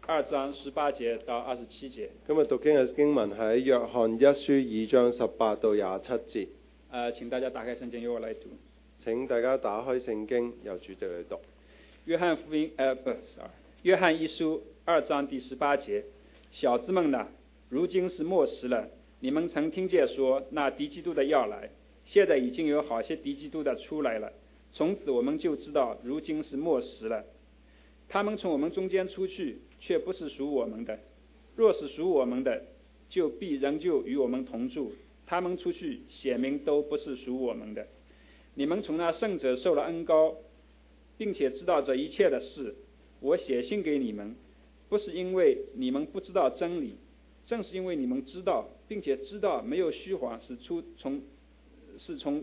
2章18節到27節。 今日讀經嘅經文喺約翰一書2章18到27節。 請大家打開聖經，由我來讀。 請大家打開聖經，由主席嚟讀。 約翰一書2章第18節，小子們哪，如今是末時了。你們曾聽見說那敵基督的要來，現在已經有好些敵基督的出來了。從此我們就知道如今是末時了。他們從我們中間出去，卻不是屬我們的。若是屬我們的，就必仍舊與我們同住。他們出去，顯明都不是屬我們的。你們從那聖者受了恩膏，並且知道這一切的事。我寫信給你們，不是因為你們不知道真理，正是因為你們知道，並且知道沒有虛謊是從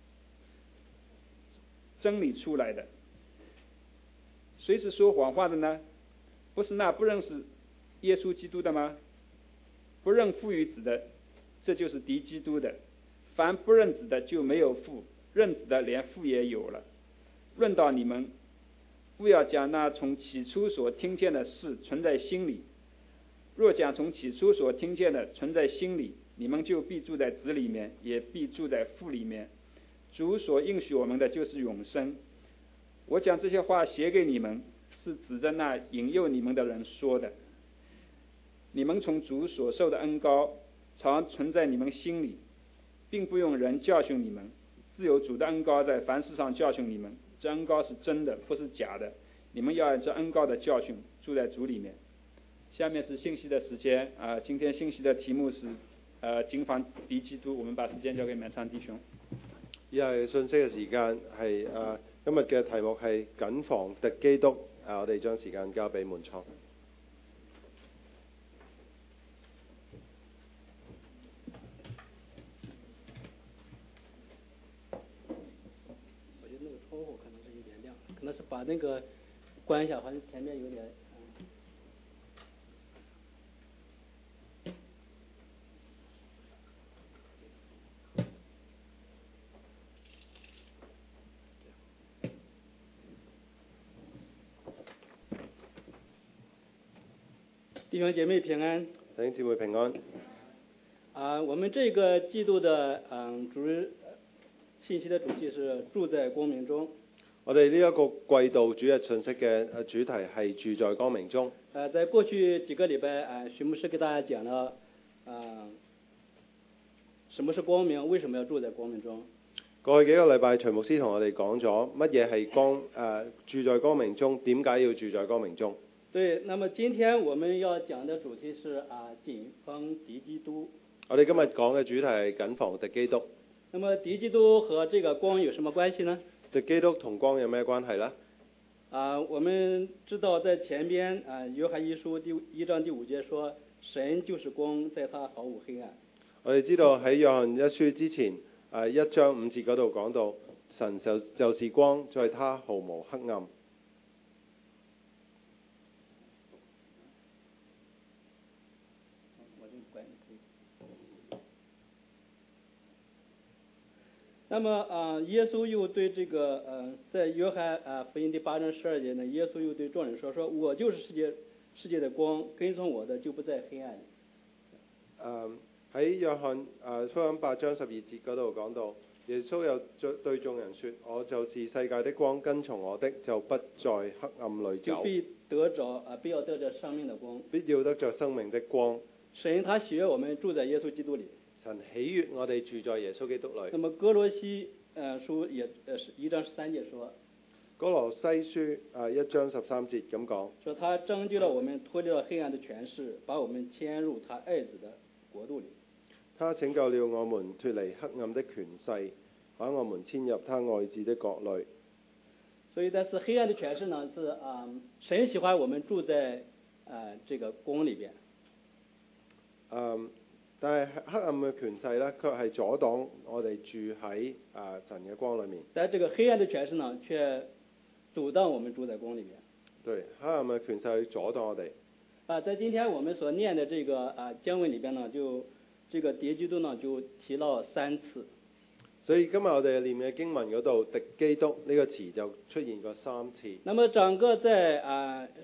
真理出來的。誰是說謊話的呢？不是那不認識耶穌基督的嗎？不認父與子的，這就是敵基督的。凡不認子的就沒有父，認子的連父也有了。論到你們，不要將那從起初所聽見的事存在心裡。若將從起初所聽見的存在心裡，你們就必住在子裡面，也必住在父裡面。主所應許我們的就是永生。我將這些話寫給你們，是指着那引誘你們的人說的。你們從主所受的恩膏常存在你們心裡，並不用人教訓你們，自有主的恩膏在凡事上教訓你們。這恩膏是真的，不是假的。你們要按這恩膏的教訓住在主裡面。下面是信息的時間今天信息的題目是謹防敵基督。我們把時間交給滿昌弟兄。 以下係信息嘅時間係今日嘅題目係謹防敵基督。我哋將時間交俾滿倉。 我覺得那個窗戶可能是有點亮，可能是把那個關一下，好像前面有點。弟兄姐妹平安。 弟兄姊妹平安。 我們這個季度的信息的主題是住在光明中。 我哋呢一個季度主日信息嘅主題係住在光明中。 在過去幾個禮拜，徐牧師給大家講了什麼是光明，為什麼要住在光明中。 過去幾個禮拜，徐牧師同我哋講咗乜嘢係住在光明中，點解要住在光明中。 對，那麼今天我們要講的主題是謹防敵基督。 我哋今日講嘅主題係謹防敵基督。 那麼敵基督和這個光有什麼關係呢？ 敵基督同光有咩關係呢？ 我們知道在前邊約翰一書1章第5節說，神就是光，在他毫無黑暗。 我哋知道喺約翰一書之前1章5節嗰度講到，神就是光，在他毫無黑暗。 那麼耶穌又對這個在約翰福音第8章12節呢，耶穌又對眾人說我就是世界的光，跟從我的就不在黑暗裡。 喺約翰福音8章12節嗰度講到，耶穌又對眾人說，我就是世界的光，跟從我的就不在黑暗裡走， 必要得着生命的光， 必要得着生命的光。 神他喜悅我們住在耶穌基督裡。 神喜悅我哋住在耶穌基督裏。 那麼歌羅西書也是1章13節說， 歌羅西書1章13節咁講， 說他拯救了我們，脫離了黑暗的權勢，把我們遷入他愛子的國度裡。 他拯救了我們脫離黑暗的權勢，把我們遷入他愛子的國裏。 所以但是黑暗的權勢呢，是神喜歡我們住在這個光裡邊。 但係黑暗嘅權勢呢，卻係阻擋我哋住喺神嘅光裏面。 但這個黑暗的權勢呢，卻阻擋我們住在光裡面。 對，黑暗嘅權勢阻擋我哋。 在今天我們所念的這個經文裡邊呢，就這個敵基督呢就提到3次。 所以今日我哋念嘅經文嗰度，敵基督呢個詞就出現過3次。 那麼整個在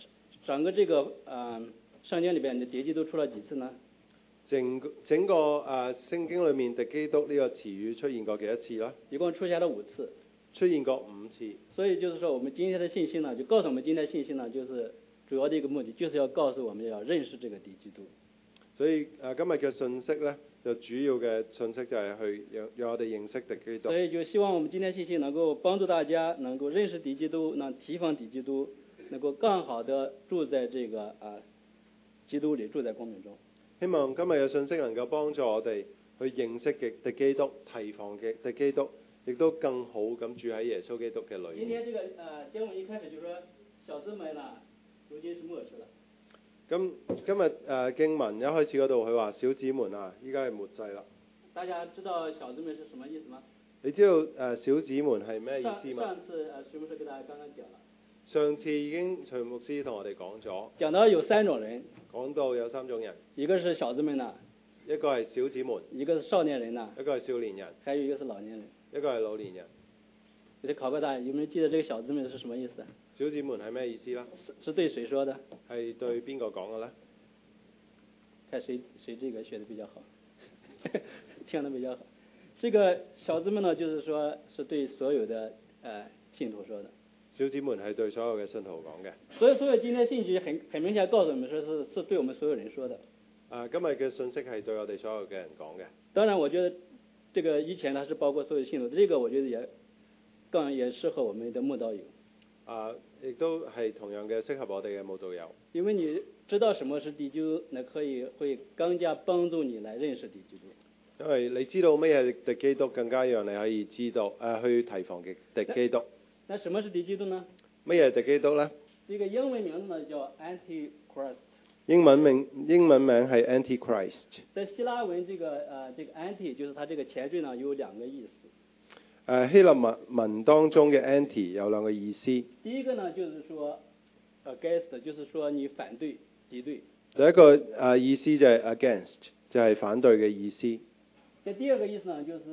整个这个圣經裏邊嘅敵基督出了幾次呢？ 整個聖經裏面敵基督呢個詞語出現過幾多次啦？ 一共出現了5次。 出現過5次。 所以就是說，我們今天的信息呢，就告訴我們今天的信息呢，就是主要的一個目的，就是要告訴我們要認識這個敵基督。 所以今日嘅信息呢，就主要嘅信息就係去讓我哋認識敵基督。 所以就希望我們今天信息能夠幫助大家能夠認識敵基督，能提防敵基督，能夠更好的住在這個基督裏，住在光明中。 希望今日嘅信息能夠幫助我哋去認識敵基督，提防嘅敵基督，亦都更好咁住喺耶穌基督嘅裏面。 今天這個經文一開始就說小子們呢，如今是末世了。 咁今日經文一開始嗰度佢話小子們啊，依家係末世啦。 大家知道小子們是什麼意思嗎？ 你知道小子們係咩意思嗎？ 上次徐牧師給大家剛剛講了。 上次已經徐牧師同我哋講咗。 講到有3種人。 講到有3種人。 一個是小子們呢。 一個係小子們。 一個是少年人呢。 一個係少年人。 還有一個是老年人。 一個係老年人。 我哋考個大家，有沒有記得這個小子們是什麼意思？ 小子們係咩意思啦？ 是對誰說的？ 係對邊個講嘅呢？ 看誰這個學得比較好，聽得比較好。這個小子們呢，就是說是對所有的信徒說的。 小子們係對所有嘅信徒講嘅。 所以今天信息很明顯告訴我們說是對我們所有人說的。 今日嘅信息係對我哋所有嘅人講嘅。 當然，我覺得這個以前它是包括所有信徒，這個我覺得也適合我們的慕道友。 亦都係同樣嘅適合我哋嘅慕道友。 因為你知道什麼是敵基督，那會更加幫助你來認識敵基督。 因為你知道乜嘢敵基督，更加讓你可以知道去提防敵基督。 那什麼是敵基督呢？ 乜嘢係敵基督呢？ 這個英文名字呢叫 Antichrist。 英文名係 Antichrist。 在希臘文這個 anti 就是它這個前綴呢有2個意思。 希臘文當中嘅 anti 有2個意思。 第一個呢就是說 against， 就是說你反對敵對。 第一個意思就係 against， 就係反對嘅意思。 那第二個意思呢就是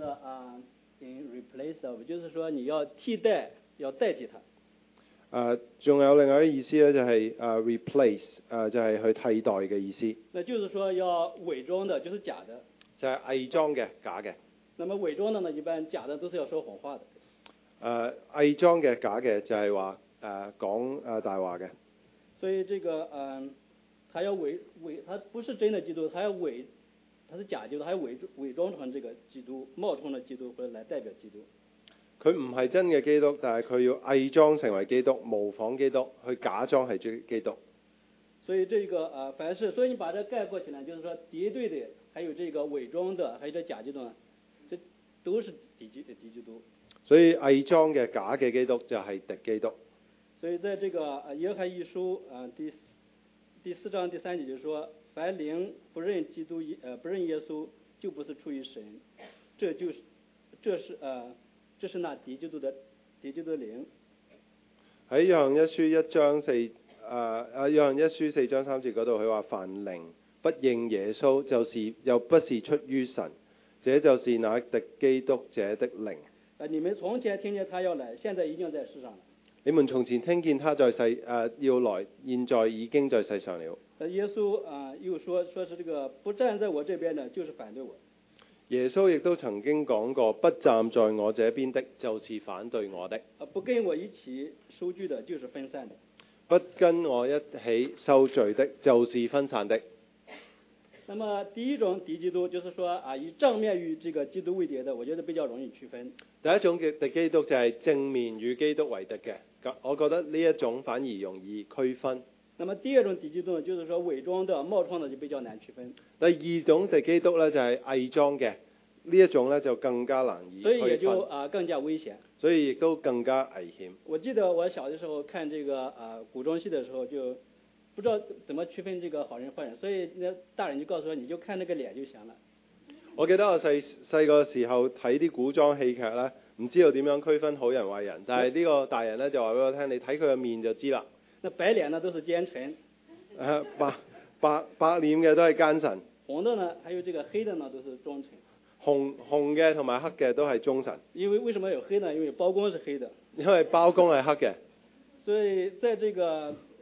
in replace of， 就是說你要替代，要代替它。 仲有另外一個意思咧，就係replace， 就係去替代嘅意思。 那就是說要偽裝的，就是假的。 就係偽裝嘅，假嘅。 那麼偽裝的呢，一般假的都是要說謊話的。 偽裝嘅假嘅就係話講大話嘅。 所以這個他要他不是真的基督，他是假基督，他要偽裝成這個基督，冒充了基督，或者來代表基督。 佢唔係真嘅基督，但係佢要偽裝成為基督，模仿基督，去假裝係基督。 所以這個所以你把這概括起來，就是說敵對的，還有這個偽裝的，還有這假基督呢，這都是敵基督。所以偽裝嘅假嘅基督就係敵基督。 所以在這個約翰一書第4章第3節就說，凡靈不認基督不認耶穌，就不是出於神，這是那敵基督的靈。 喺約翰一書4章3節嗰度，佢話凡靈不認耶穌，又不是出於神，這就是那敵基督者的靈。 你們從前聽見他要來，現在已經在世上了。 你們從前聽見他在世要來，現在已經在世上了。 耶穌又說是這個不站在我這邊的，就是反對我。 耶穌亦都曾經講過，不站在我這邊的，就是反對我的。 不跟我一起收據的，就是分散的。 不跟我一起收聚的，就是分散的。 那麼第一種敵基督，就是說以正面與這個基督為敵的，我覺得比較容易區分。 第一種嘅敵基督就係正面與基督為敵嘅，我覺得呢一種反而容易區分。 那麼第二種敵基督呢，就是說偽裝的、冒充的就比較難區分。 第二種敵基督呢，就係偽裝嘅，呢一種呢，就更加難以區分。 所以也就更加危險。 所以亦都更加危險。 我記得我小的時候看這個古裝戲的時候，就不知道怎麼區分這個好人壞人，所以那大人就告訴我，你就看那個臉就行了。 我記得我細個時候睇啲古裝戲劇呢，唔知道點樣區分好人壞人，但係呢個大人呢，就話俾我聽，你睇佢嘅面就知啦。 那白臉呢都是奸臣， 白臉嘅都係奸臣。 紅的呢，還有這個黑的呢，都是忠臣。 紅嘅同埋黑嘅都係忠臣。 因為什麼有黑呢？因為包公是黑的。 因為包公係黑嘅。 所以在這個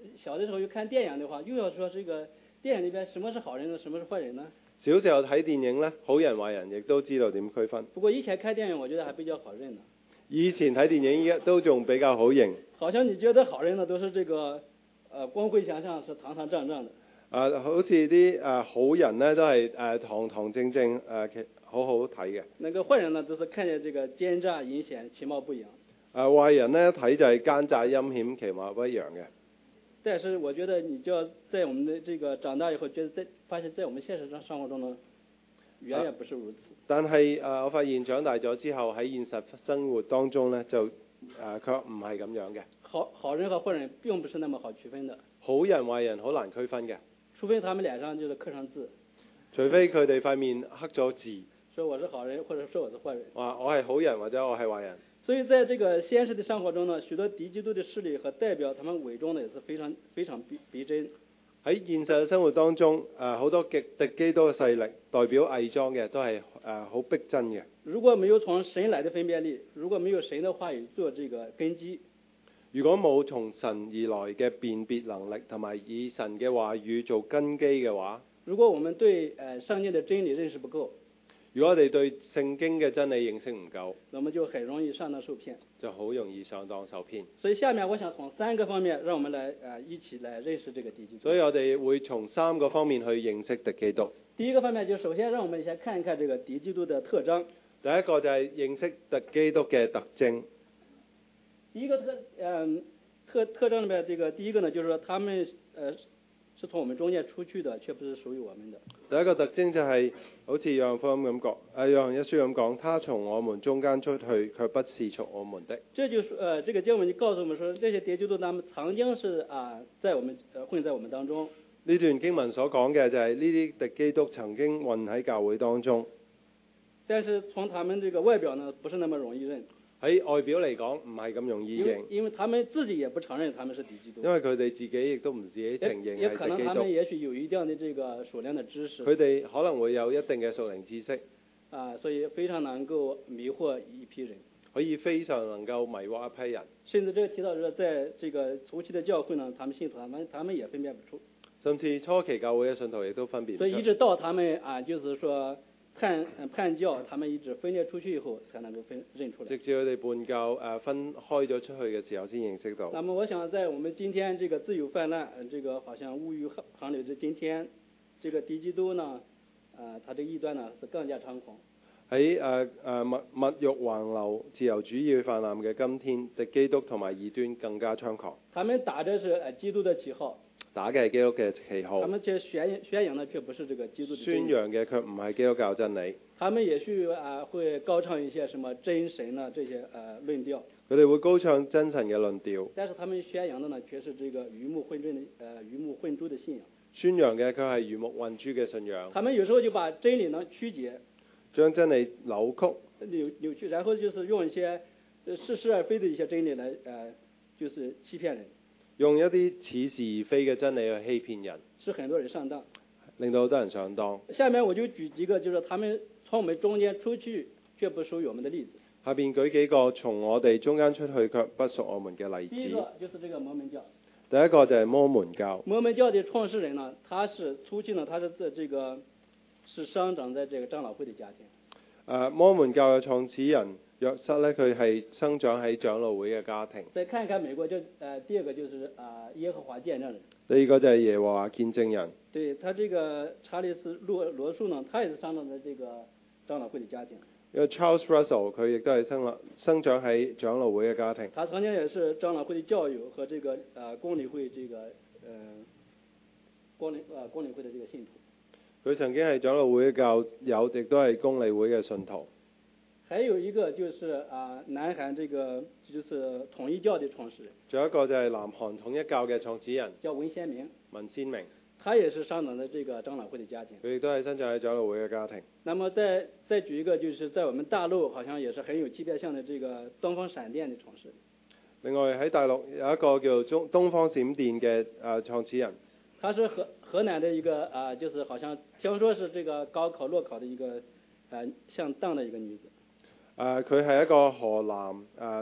小的时候又看電影的話，又要說這個電影裏邊什麼是好人呢，什麼是壞人呢？ 小時候睇電影呢，好人壞人亦都知道點區分。 不過以前看電影，我覺得還比較好認的。 以前睇電影依家都仲比較好認。 好像你覺得好人呢，都是這個光輝祥祥，是堂堂正正的。 好似啲好人呢，都係堂堂正正好好睇嘅。 那個壞人呢，都是看見這個奸詐陰險，其貌不揚。 壞人呢，睇就係奸詐陰險，其貌不揚嘅。 但是我覺得你就要在我們的這個長大以後，覺得發現在我們現實生活中呢，遠遠不是如此。 但係我發現長大咗之後喺現實生活當中呢，就卻唔係咁樣嘅。 好人和壞人並不是那麼好區分的。 好人壞人好難區分嘅。 除非他們臉上就是刻上字。 除非佢哋塊面刻咗字。 說我是好人，或者說我是壞人。 話我係好人或者我係壞人。 所以在這個現實的生活中呢，許多敵基督的勢力和代表，他們偽裝的也是非常非常逼真。喺現實嘅生活當中，好多敵基督嘅勢力代表偽裝嘅都係好逼真嘅。 如果沒有從神來的分辨力，如果沒有神的話語做這個根基， 如果冇從神而來嘅辨別能力同埋以神嘅話語做根基嘅話， 如果我們對聖經的真理認識不夠， 如果我哋對聖經嘅真理認識唔夠， 那麼就很容易上當受騙， 就好容易上當受騙。 所以下面我想從3個方面，讓我們來一起來認識這個敵基督。 所以我哋會從3個方面去認識敵基督。 第一個方面就首先讓我們先看一看這個敵基督的特徵。 第一個就係認識敵基督嘅特徵。 第一個特徵裏面，這個第一個呢，就是說他們是從我們中間出去的，卻不是屬於我們的。 第一個特徵就係好似約翰福音咁講，約翰一書咁講，他從我們中間出去，卻不是從我們的。 這就是這個經文就告訴我們說，這些敵基督他們曾經是在我們混在我們當中。 呢段經文所講嘅就係呢啲敵基督曾經混喺教會當中。 但是從他們這個外表呢，不是那麼容易認。 喺外表嚟講唔係咁容易認， 因為他們自己也不承認他們是敵基督。 因為佢哋自己亦都唔自己承認係敵基督。 也可能他們也許有一定的這個屬靈的知識。 佢哋可能會有一定嘅屬靈知識。 所以非常能夠迷惑一批人。 可以非常能夠迷惑一批人。 甚至這個提到說，在這個初期的教會呢，他們信徒他們也分辨不出。 甚至初期教會嘅信徒亦都分辨唔出。 所以一直到他們就是說叛教，他們一直分裂出去以後，才能夠認出來。 直至佢哋叛教分開咗出去嘅時候，先認識到。 那麼我想，在我們今天這個自由泛濫，這個好像物欲橫流的今天，這個敵基督呢，他這個異端呢是更加猖狂。喺物欲橫流、自由主義泛濫嘅今天，敵基督同埋異端更加猖狂。 他們打的是基督的旗號。 打嘅係基督嘅旗號。 他們這宣揚的卻不是這個基督的。 宣揚嘅卻唔係基督教真理。 他們也許會高唱一些什麼真神啊這些論調。 佢哋會高唱真神嘅論調。 但是他們宣揚的呢，卻是這個魚目混珠的信仰。 宣揚嘅卻係魚目混珠嘅信仰。 他們有時候就把真理呢曲解， 將真理扭曲、 扭曲，然後就是用一些似是而非的一些真理來就是欺騙人。 用一啲似是而非嘅真理去欺騙人， 使很多人上當， 令到好多人上當。 下面我就舉幾個，就是他們從我們中間出去卻不屬於我們的例子。 下邊舉幾個從我哋中間出去卻不屬我們嘅例子。 第一個就是這個摩門教。 第一個就係摩門教。 摩門教的創始人呢，他是初期呢，他是在這個是生長在這個長老會的家庭。 摩門教嘅創始人約瑟呢，佢係生長喺長老會嘅家庭。 再看看美國就第二個就是耶和華見證人。 第二個就係耶和華見證人。 對，他這個查理斯羅素呢，他也是生長在這個長老會的家庭。 Charles Russell 佢亦都係生長喺長老會嘅家庭。 他曾經也是長老會的教友和這個公理會這個公理會的這個信徒。 佢曾經係長老會嘅教友，亦都係公理會嘅信徒。 還有一個就是南韓這個就是統一教的創始人。 仲有一個就係南韓統一教嘅創始人， 叫文鮮明。 文鮮明。 他也是生長在這個長老會的家庭。 佢亦都係生長喺長老會嘅家庭。 那麼再舉一個，就是在我們大陸好像也是很有欺騙性的這個東方閃電的創始人。 另外喺大陸有一個叫東方閃電嘅創始人。 他是河南的一個就是好像聽說是這個高考落考的一個姓鄧的一個女子。 佢係一個河南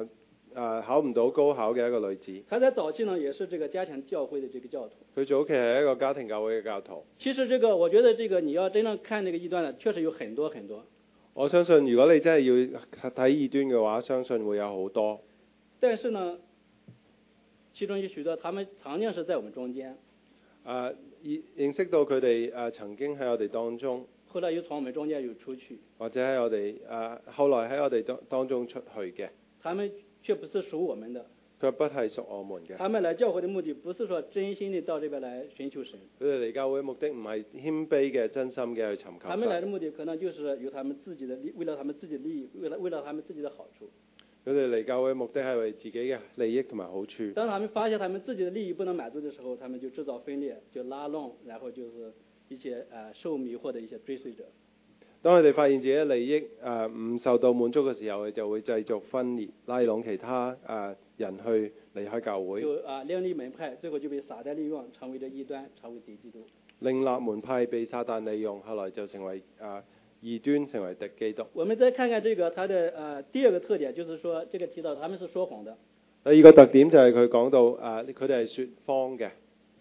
考唔到高考嘅一個女子。 她在早期呢也是这个家庭教会的这个教徒。 佢早期係一個家庭教會嘅教徒。 其實這個我覺得這個你要真正看這個異端呢，確實有很多很多。 我相信如果你真係要睇異端嘅話，相信會有好多。 但是呢，其中有許多，他們曾經是在我們中間。 認識到佢哋曾經喺我哋當中， 後來又從我們中間又出去， 或者喺我哋後來喺我哋當中出去嘅， 他們卻不是屬我們的， 卻不係屬我們嘅。 他們來教會的目的不是說真心的到這邊來尋求神， 佢哋嚟教會目的唔係謙卑嘅、真心嘅去尋求神。 他們來的目的可能就是有他們自己的利，為了他們自己的利益，為了他們自己的好處。 佢哋嚟教會目的係為自己嘅利益同埋好處。 當他們發現他們自己的利益不能滿足的時候，他們就製造分裂，就拉攏，然後就是一些受迷惑的一些追隨者。 當佢哋發現自己嘅利益唔受到滿足嘅時候，佢就會製造分裂，拉攏其他人去離開教會。 就另立門派，最後就被撒旦利用，成為咗異端，成為敵基督。 另立門派被撒旦利用，後來就成為異端，成為敵基督。 我們再看看這個它的第二個特點，就是說這個提到他們是說謊的。 第二個特點就係佢講到佢哋係說謊嘅。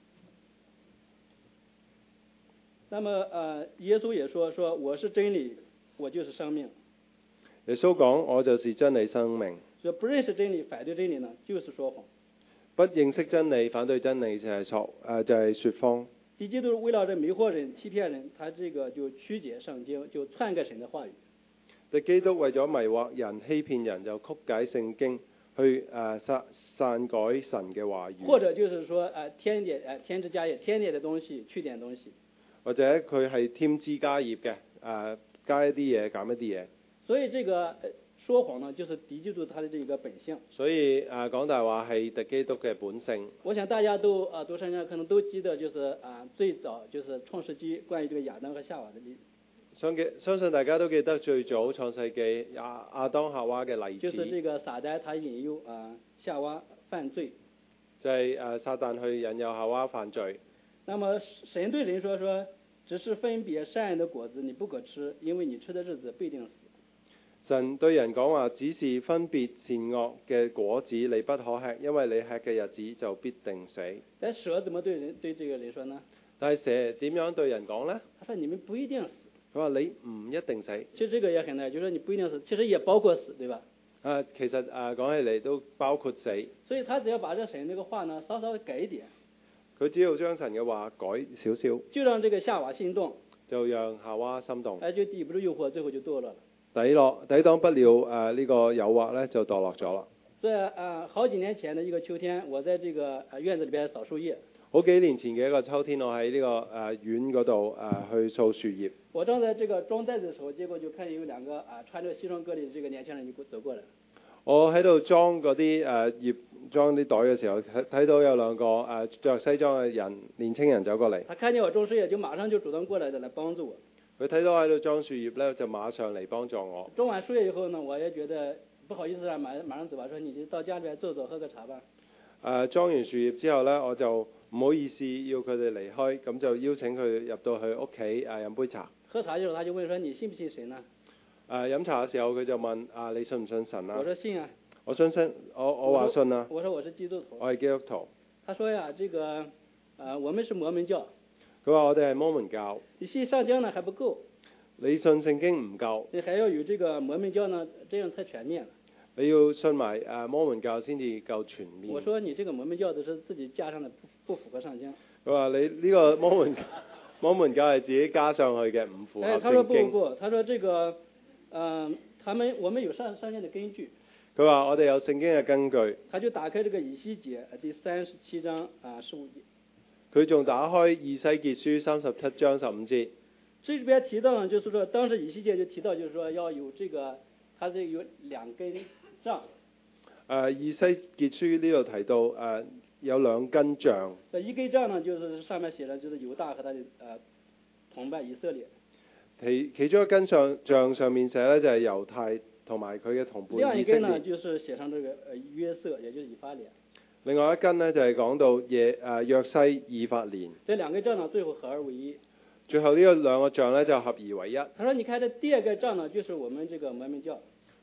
那麼耶穌也說我是真理，我就是生命。 耶穌講我就是真理生命。 說不認識真理，反對真理呢，就是說謊。 不認識真理，反對真理就係說謊。 敵基督為了這迷惑人、欺騙人，他這個就曲解聖經，就篡改神的話語。 敵基督為咗迷惑人、欺騙人，就曲解聖經，去篡改神嘅話語。 或者就是說添枝加葉，添點的東西，去點東西。 或者佢係添枝加葉嘅，加一啲嘢，減一啲嘢。 所以這個說謊呢，就是敵基督他的這個本性。 所以講大話係敵基督嘅本性。 我想大家都讀聖經可能都記得，就是最早就是創世紀關於這個亞當和夏娃的例子。 相信大家都記得最早創世紀亞當夏娃嘅例子。 就是這個撒旦他引誘夏娃犯罪。 就係撒旦去引誘夏娃犯罪。 那麼神對人說，只是分別善惡的果子你不可吃，因為你吃的日子必定死。 神對人講話，只是分別善惡嘅果子你不可吃，因為你吃嘅日子就必定死。 但蛇怎麼對這個人說呢？ 但係蛇點樣對人講呢？ 他說你們不一定死。 佢話你唔一定死。 其實這個也很難，就是說你不一定死，其實也包括死，對吧？ 其實講起嚟都包括死。 所以他只要把這神這個話呢稍稍改一點。 佢只要將神嘅話改少少， 就讓這個夏娃心動， 就讓夏娃心動， 就抵不住誘惑，最後就墮落了。 抵擋不了呢個誘惑呢，就墮落咗啦。 在好幾年前的一個秋天，我在這個院子裏邊掃樹葉。 好幾年前嘅一個秋天，我喺呢個院嗰度去掃樹葉。 我正在這個裝袋子的時候，結果就看見有兩個穿着西裝革履的這個年輕人就走過來。 我喺度裝嗰啲葉裝啲袋嘅時候，睇到有兩個着西裝嘅人，年輕人走過嚟。 他看見我種樹葉，就馬上就主動過來的來幫助我。 佢睇到喺度裝樹葉咧，就馬上嚟幫助我。 裝完樹葉以後呢，我也覺得不好意思馬上走吧，說你就到家裏邊坐坐喝個茶吧。 裝完樹葉之後呢，我就唔好意思要佢哋離開，咁就邀請佢入到去屋企飲杯茶。 喝茶嘅時候，他就問說：你信不信神啊？ 飲茶嘅時候，佢就問你信唔信神啊？ 我說信啊。 我相信，我話信啊。 我說我是基督徒。 我係基督徒。 他說呀，這個我們是摩門教。 佢話我哋係摩門教。 你信上經呢還不夠。 你信聖經唔夠。 你還要與這個摩門教呢，這樣才全面。 你要信埋摩門教先至夠全面。 我說你這個摩門教都是自己加上的，不符合上經。 佢話你呢個摩門教係自己加上去嘅，唔符合聖經。 他說不，他說這個我們有上經的根據。 佢話我哋有聖經嘅根據。 他就打開這個以西結第37章15節。 佢仲打開以西結書37章15節。 這邊提到呢，就是說當時以西結就提到，就是說要有這個，它這有兩根杖。 以西結書呢度提到有兩根杖。 一根杖呢，就是上面寫的就是猶大和他的同伴以色列。 其中一根杖上面寫咧就係猶太同埋佢嘅同伴以色列。 另外一根呢，就是寫上這個約瑟，也就是以法蓮。 另外一根呢，就係講到約西以法蓮。 這兩根杖呢，最後合而為一。 最後呢個兩個杖呢，就合而為一。 他說：你看這第二個杖呢，就是我們這個摩門教。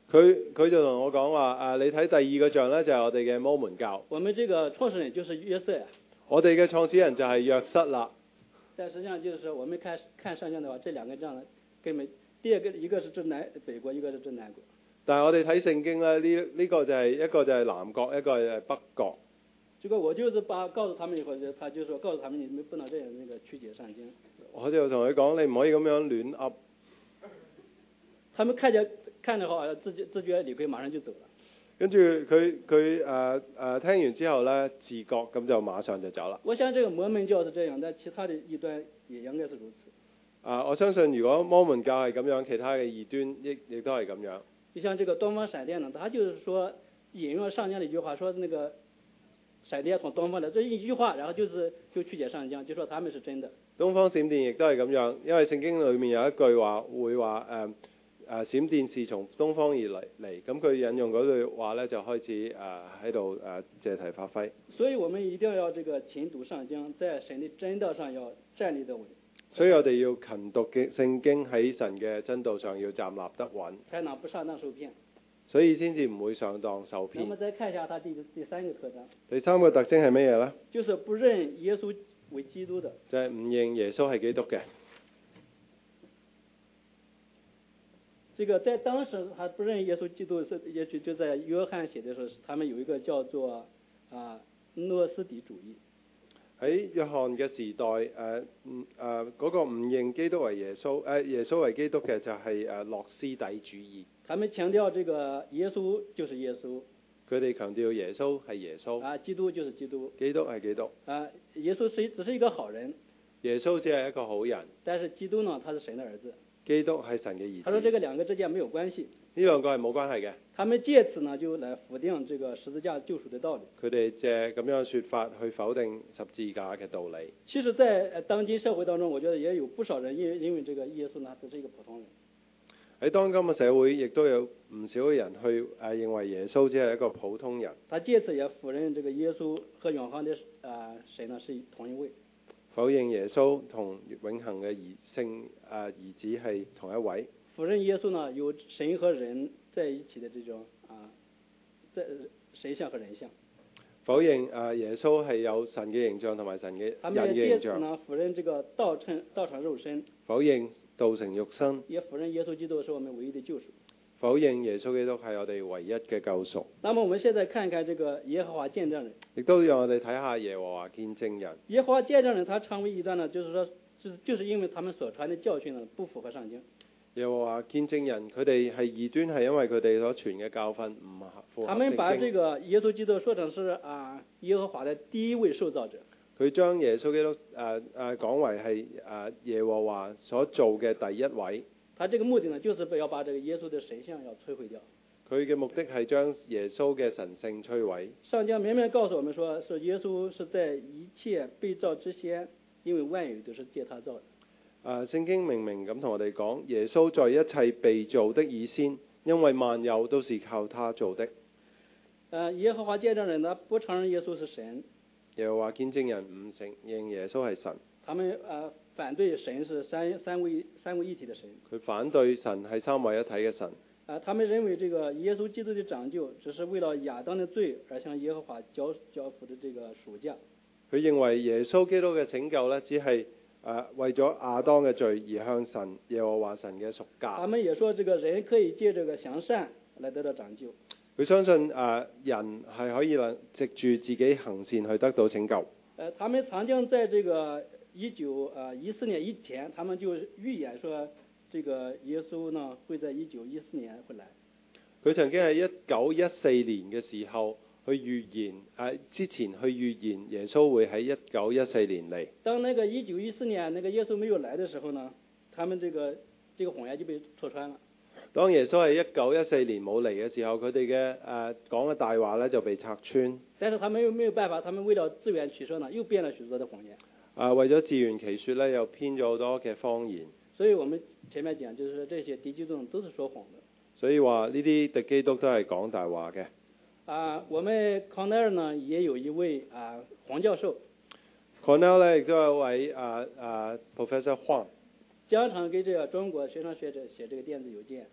佢就同我講話你睇第二個像咧就係我哋嘅摩門教， 我们这个创始人就是约瑟呀。 我哋嘅創始人就係約瑟啦。 但實際上就是說，我們看上將的話，這兩個像根本第二個一個是指北國，一個是指南國。但係我哋睇聖經咧，呢個就係一個就係南國，一個係北國。這個我就是告訴他們以後，他就說告訴他們你們不能這樣那個曲解聖經。我就同佢講，你唔可以咁樣亂噏。他們看着好，自覺理虧，馬上就走了。跟住佢聽完之後咧，自覺咁就馬上就走啦。我想這個摩門教是這樣，但其他的異端也應該是如此。我相信如果摩門教係咁樣，其他嘅異端亦都係咁樣。就像這個東方閃電呢，他就是說引用上將的一句話，說那個閃電從東方來，這一句話，然後就曲解上將，就說他們是真的。東方閃電亦都係咁樣，因為聖經裏面有一句話會話閃電是從東方而嚟，咁佢引用嗰句話咧就開始喺度借題發揮。所以我們一定要這個勤讀上經，在神的真道上要站立得穩。所以我哋要勤讀嘅聖經喺神嘅真道上要站立得穩，才能不上當受騙。所以先至唔會上當受騙。我們再看一下它第三個特徵。第三個特徵係乜嘢咧？就是不認耶穌為基督的。就係唔認耶穌係基督嘅。這個在當時他不認耶穌基督，也許就在約翰寫的時候，他們有一個叫做諾斯底主義。喺約翰嘅時代，嗰個唔認基督為耶穌，耶穌為基督嘅就係諾斯底主義。他們強調這個耶穌就是耶穌。佢哋強調耶穌係耶穌。基督就是基督。基督係基督。耶穌只是一個好人。耶穌只係一個好人。但是基督呢，他是神的兒子。基督係神嘅兒子。他說這個兩個之間沒有關係。呢兩個係冇關係嘅。他們借此呢就來否定這個十字架救贖的道理。佢哋借咁樣說法去否定十字架嘅道理。其實，在當今社會當中，我覺得也有不少人因為這個耶穌呢只是一個普通人。喺當今嘅社會，亦都有唔少嘅人去認為耶穌只係一個普通人。他借此也否認這個耶穌和永恆的神呢是同一位。否認耶穌同永恆嘅兒子係同一位。否認耶穌呢有神和人在一起的這種神像和人像。否認耶穌係有神嘅形象同埋神嘅人嘅形象。他們也借此呢否認這個道成肉身。否認道成肉身。也否認耶穌基督是我們唯一的救贖。否認耶穌基督係我哋唯一嘅救贖。那麼我們現在看看這個耶和華見證人。亦都讓我哋睇下耶和華見證人。耶和華見證人他成為異端呢，就是說就是因為他們所傳的教訓呢不符合上經。耶和華見證人佢哋係異端係因為佢哋所傳嘅教訓唔符合聖經。他們把這個耶穌基督說成是耶和華的第一位受造者。佢將耶穌基督講為係耶和華所做嘅第一位。他這個目的呢，就是要把這個耶穌的神像要摧毀掉。佢嘅目的係將耶穌嘅神性摧毀。上經明明告訴我們說，是耶穌是在一切被造之先，因為萬有都是借他造的。聖經明明咁同我哋講，耶穌在一切被造的以先，因為萬有都是靠他做的。耶和華見證人呢不承認耶穌是神。耶和華見證人唔承認耶穌係神。他們反對神是三位一體的神。佢反對神係三位一體嘅神。他們認為這個耶穌基督的拯救只是為了亞當的罪而向耶和華交付的這個贖價。佢認為耶穌基督嘅拯救呢，只係為咗亞當嘅罪而向神耶和華神嘅贖價。他們也說這個人可以借這個行善來得到拯救。佢相信人係可以藉住自己行善去得到拯救。他們曾經在這個1914年以前，他們就預言說，這個耶穌呢會在1914年會來。佢曾經喺1914年嘅時候去預言，之前去預言耶穌會喺1914年嚟。當那個1914年那個耶穌沒有來的時候呢，他們這個謊言就被戳穿了。當耶穌喺1914年冇嚟嘅時候，佢哋嘅講嘅大話呢就被拆穿。但是他們又沒有辦法，他們為了自圓其說呢，又編了許多的謊言。為咗自圓其說呢，又編咗好多嘅謊言。所以我們前面講，就是說這些敵基督都是說謊的。所以話呢啲敵基督都係講大話嘅。我們 Cornell 呢也有一位黃教授。Cornell 呢亦都有一位Professor Huang。經常給這個中國學生學者寫這個電子郵件。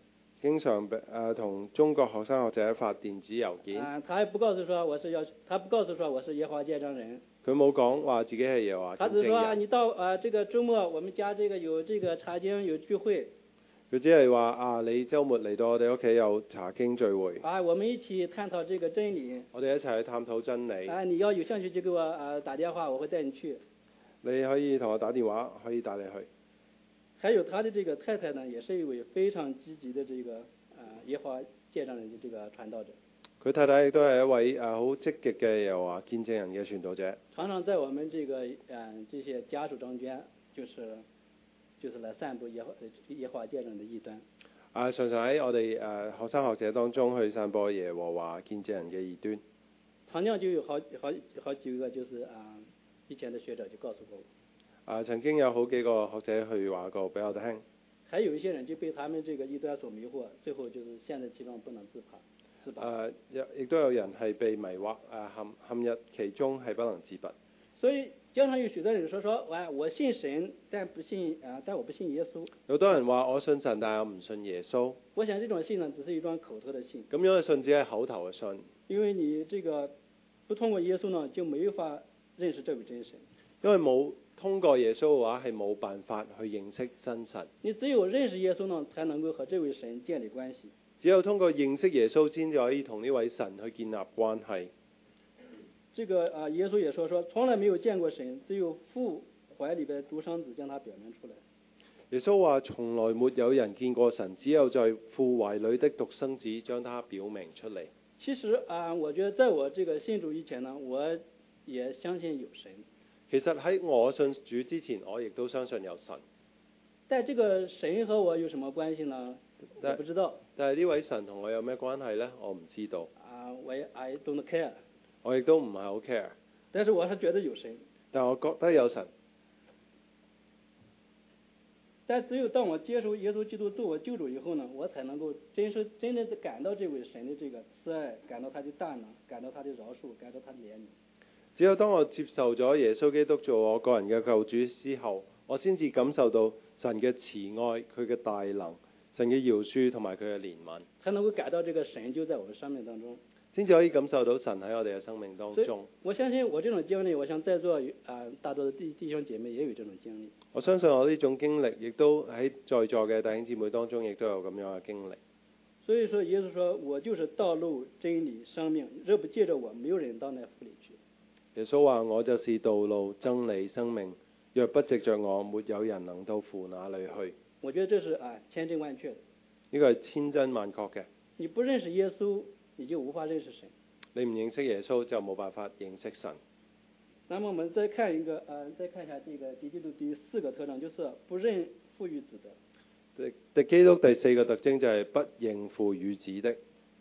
經常同中國學生學者發電子郵件。 他還不告訴說他不告訴說我是耶和華見證人。 佢冇講話自己係耶和華見證人。 他只說你到這個週末，我們家這個有這個查經有聚會。 佢只係話你週末嚟到我哋屋企有查經聚會。 我們一起探討這個真理。 我哋一齊去探討真理。 你要有興趣就給我打電話，我會帶你去。 你可以同我打電話，可以帶你去。 還有他的這個太太呢，也是一位非常積極的這個耶和華見證人的這個傳道者。佢太太亦都係一位好積極嘅耶和華見證人嘅傳道者。 常常在我們這個這些家屬中間，就是來散布耶和華見證的異端。 常常喺我哋學生學者當中去散播耶和華見證人嘅異端。 曾經就有好幾個就是以前的學者就告訴過我。 曾經有好幾個學者去話過俾我哋聽。 還有一些人就被他們這個異端所迷惑，最後就是陷在其中不能自拔。 亦都有人係被迷惑，陷入其中係不能自拔。 所以經常有許多人說我信神，但我不信耶穌。 有多人話我信神，但係我唔信耶穌。 我想這種信呢，只是一種口頭的信。 咁樣嘅信只係口頭嘅信。 因為你這個不通過耶穌呢，就沒法認識這位真神。 因為冇通過耶穌嘅話，係冇辦法去認識真神。 你只有認識耶穌呢，才能夠和這位神建立關係。 只有通過認識耶穌，先至可以同呢位神去建立關係。 這個耶穌也說從來沒有見過神，只有父懷裏邊獨生子將他表明出來。 耶穌話從來沒有人見過神，只有在父懷裏的獨生子將他表明出嚟。 其實我覺得在我這個信主以前呢，我也相信有神。 其實喺我信主之前，我亦都相信有神。 但這個神和我有什麼關係呢？我不知道。 但係呢位神同我有咩關係呢？我唔知道。 I don't care。 我亦都唔係好 care。 但是我是覺得有神。 但我覺得有神。 但只有當我接受耶穌基督做我救主以後呢，我才能夠真正的感到這位神的這個慈愛，感到他的大能，感到他的饒恕，感到他的憐憫。 只有當我接受咗耶穌基督做我個人嘅救主之後，我先至感受到神嘅慈愛，佢嘅大能，神嘅饒恕同埋佢嘅憐憫， 才能夠感到這個神就在我們生命當中， 先至可以感受到神喺我哋嘅生命當中。 我相信我這種經歷，我想在座大多的弟兄姐妹也有這種經歷。 我相信我呢種經歷，亦都喺在座嘅弟兄姊妹當中，亦都有咁樣嘅經歷。 所以說耶穌說我就是道路真理生命，若不借着我，沒有人到那父裏去。 耶穌話我就是道路真理生命，若不藉着我，沒有人能到父那裏去。 我覺得這是千真萬確的。 呢個係千真萬確嘅。 你不認識耶穌，你就無法認識神。 你唔認識耶穌，就冇辦法認識神。 那麼我們再看一下這個敵基督第四個特徵，就是不認父與子的。 敵基督第四個特徵就係不認父與子的。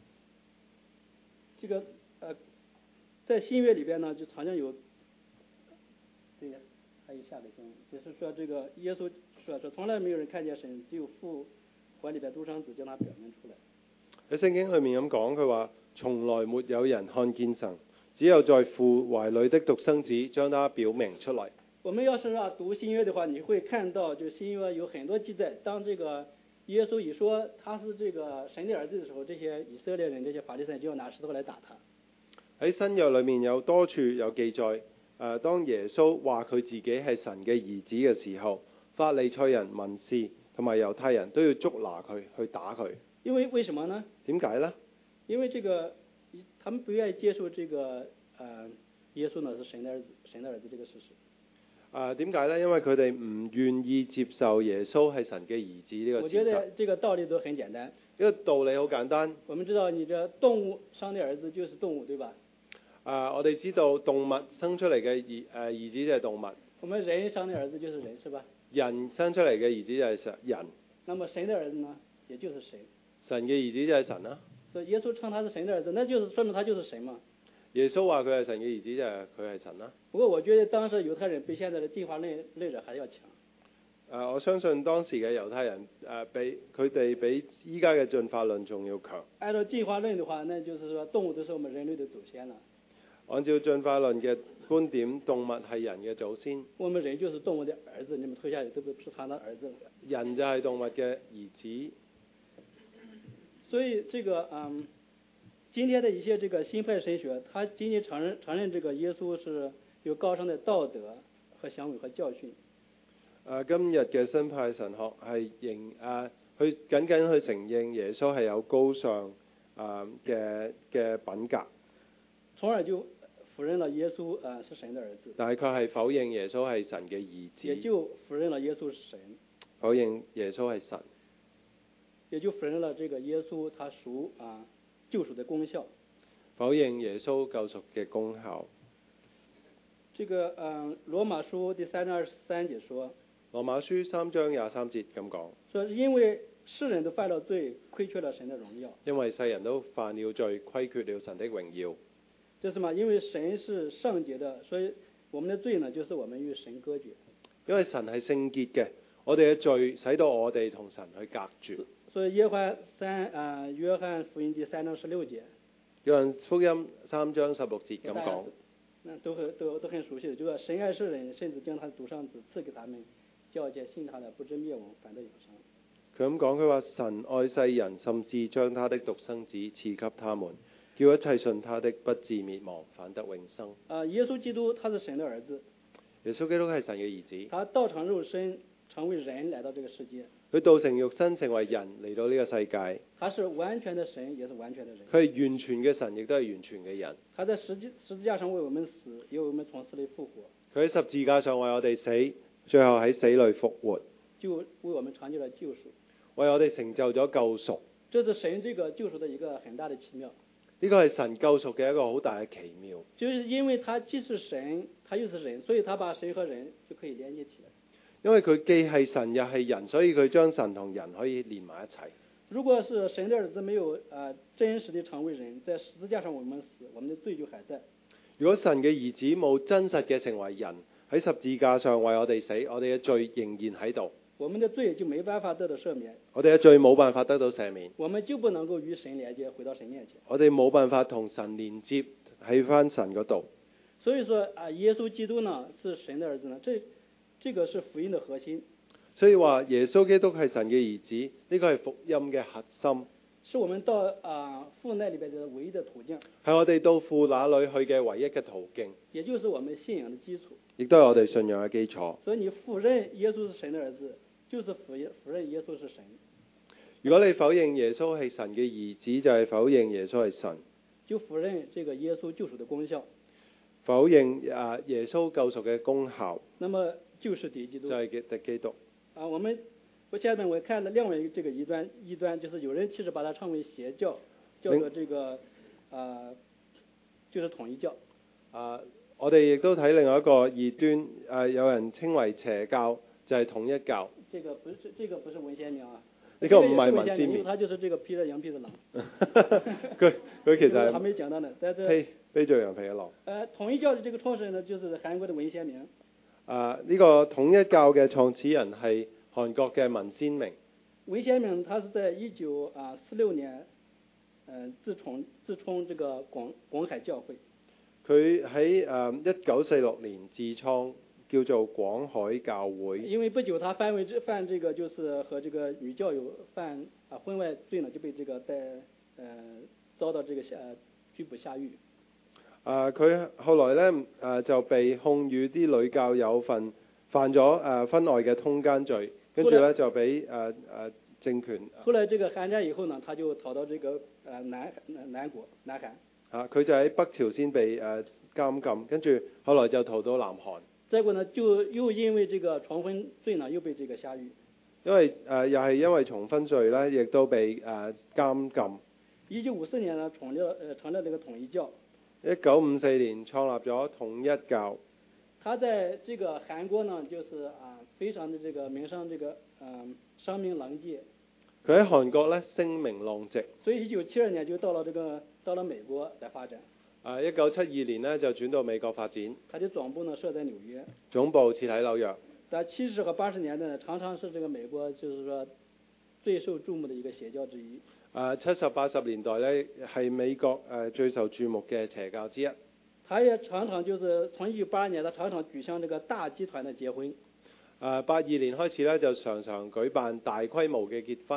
這個在新約裏邊呢，就常常有，對呀，還有下個經文，就是說這個耶穌說從來沒有人看見神，只有父懷裏邊獨生子將他表明出來。 喺聖經裏面咁講，佢話從來沒有人看見神，只有在父懷裏的獨生子將他表明出來。 我們要是讀新約的話，你會看到就新約有很多記載，當這個耶穌一說他是這個神的兒子的時候，這些以色列人這些法利賽人就要拿石頭來打他。 喺新約裏面有多處有記載，當耶穌話佢自己係神嘅兒子嘅時候，法利賽人、文士同埋猶太人都要捉拿佢去打佢。 因為什麼呢？ 點解呢？ 因為這個他們不願意接受這個耶穌呢是神的兒子這個事實。 點解呢？因為佢哋唔願意接受耶穌係神嘅兒子呢個事實。 我覺得這個道理都很簡單。 呢個道理好簡單。 我們知道你這動物生的兒子就是動物，對吧？ 我哋知道動物生出嚟嘅兒子就係動物。 我們人生的兒子就是人，是吧？ 人生出嚟嘅兒子就係人。 那麼神的兒子呢，也就是神。 神嘅兒子就係神啦。 所以耶穌稱他是神的兒子，那就是說明他就是神嘛。 耶穌話佢係神嘅兒子，就係佢係神啦。 不過我覺得當時猶太人比現在的進化論者還要強。 我相信當時嘅猶太人比依家嘅進化論仲要強。 按照進化論的話，那就是說動物都是我們人類的祖先啦。 按照進化論嘅觀點，動物係人嘅祖先。 我們人就是動物的兒子，你們推下去都不是他的兒子。 人就係動物嘅兒子。 所以这个今天的一些这个新派神学，他仅仅承认这个耶穌是有高尚的道德和行為和教訓。 今日嘅新派神學係去僅僅去承認耶穌係有高尚嘅品格， 從而就否認了耶穌是神的兒子， 但係佢係否認耶穌係神嘅兒子， 也就否認了耶穌是神， 否認耶穌係神， 也就否認了這個耶穌他屬救贖的功效， 否認耶穌救贖嘅功效。 這個羅馬書第3章23節說， 羅馬書3章23節咁講， 說因為世人都犯了罪，虧缺了神的榮耀。 因為世人都犯了罪，虧缺了神的榮耀。 這是嘛？因為神是聖潔的，所以我們的罪呢，就是我們與神隔絕。 因為神係聖潔嘅，我哋嘅罪使到我哋同神去隔絕。 所以約翰福音第3章16節， 約翰福音3章16節咁講， 都很熟悉的，就說神愛世人，甚至將他的獨生子賜給他們，叫這信他的不至滅亡，反得永生。 佢咁講，佢話神愛世人，甚至將他的獨生子賜給他們，叫一切信他的不至滅亡，反得永生。 耶穌基督他是神的兒子， 耶穌基督係神嘅兒子， 他道成肉身，成為人來到這個世界。 佢道成肉身，成為人嚟到呢個世界。 他是完全的神，也是完全的人。 佢係完全嘅神，亦都係完全嘅人。 他在十字架上為我們死，也為我們從死裏復活。 佢喺十字架上為我哋死，最後喺死裏復活， 就為我們成就了救贖， 為我哋成就咗救贖。 這是神這個救贖的一個很大的奇妙。 呢個係神救贖嘅一個好大嘅奇妙。 就是因為他既是神，他又是人，所以他把神和人就可以連接起來。 因為佢既係神又係人，所以佢將神同人可以連埋一齊。 如果是神的兒子沒有真實的成為人，在十字架上我們死，我們的罪就還在。 如果神嘅兒子冇真實嘅成為人，喺十字架上為我哋死，我哋嘅罪仍然喺度， 我們的罪就沒辦法得到赦免， 我哋嘅罪冇辦法得到赦免， 我們就不能夠與神連接，回到神面前。 我哋冇辦法同神連接喺返神嗰度。 所以說耶穌基督呢是神的兒子呢，這個是福音的核心。 所以話耶穌基督係神嘅兒子，呢個係福音嘅核心， 是我們到父那裏邊的唯一的途徑， 係我哋到父那裏去嘅唯一嘅途徑， 也就是我們信仰的基礎， 亦都係我哋信仰嘅基礎。 所以你否認耶穌是神的兒子，就是否認耶穌是神。 如果你否認耶穌係神嘅兒子，就係否認耶穌係神， 就否認這個耶穌救贖的功效， 否認耶穌救贖嘅功效， 那麼就是敵基督， 就係敵基督。 我下面我看了另外一個這個異端，就是有人其實把它稱為邪教，叫做這個就是統一教。 我哋亦都睇另外一個異端，有人稱為邪教，就係統一教。 這個不是文先明啊， 呢個唔係文先明， 他就是這個披着羊皮的狼。 佢其實係還沒講到呢，在這披着羊皮嘅狼。 統一教的這個創始人呢，就是韓國的文先明。 呢個統一教嘅創始人係韓國嘅文先明。 文先明他是在1946年，自創這個廣海教會。佢喺1946年自創叫做廣海教會。 因為不久他犯這個就是和這個女教友犯婚外罪呢，就被這個遭到這個拘捕下獄。 佢後來咧就被控與啲女教友犯咗婚外嘅通姦罪，跟住咧就俾政權。 後來這個韓戰以後呢，他就逃到這個南韓。 佢就喺北朝鮮被監禁，跟住後來就逃到南韓。 結果呢，就又因為這個重婚罪呢，又被這個下獄。 因為又係因為重婚罪咧，亦都被監禁。 1954年呢，成立這個統一教。 1954年創立咗統一教。 他在這個韓國呢，就是非常的這個名聲聲名狼藉。 佢喺韓國咧聲名狼藉。 所以1972年就到了美國來發展。 1972年呢，就轉到美國發展。 他的總部呢設在紐約。 總部設喺紐約。 在70和80年代呢，常常是這個美國就是說最受注目的一個邪教之一。70、 80年代咧係美國最受注目嘅邪教之一。 他也常常就是從1982年，他常常舉行這個大集團的結婚。 82年開始咧就常常舉辦大規模嘅結婚。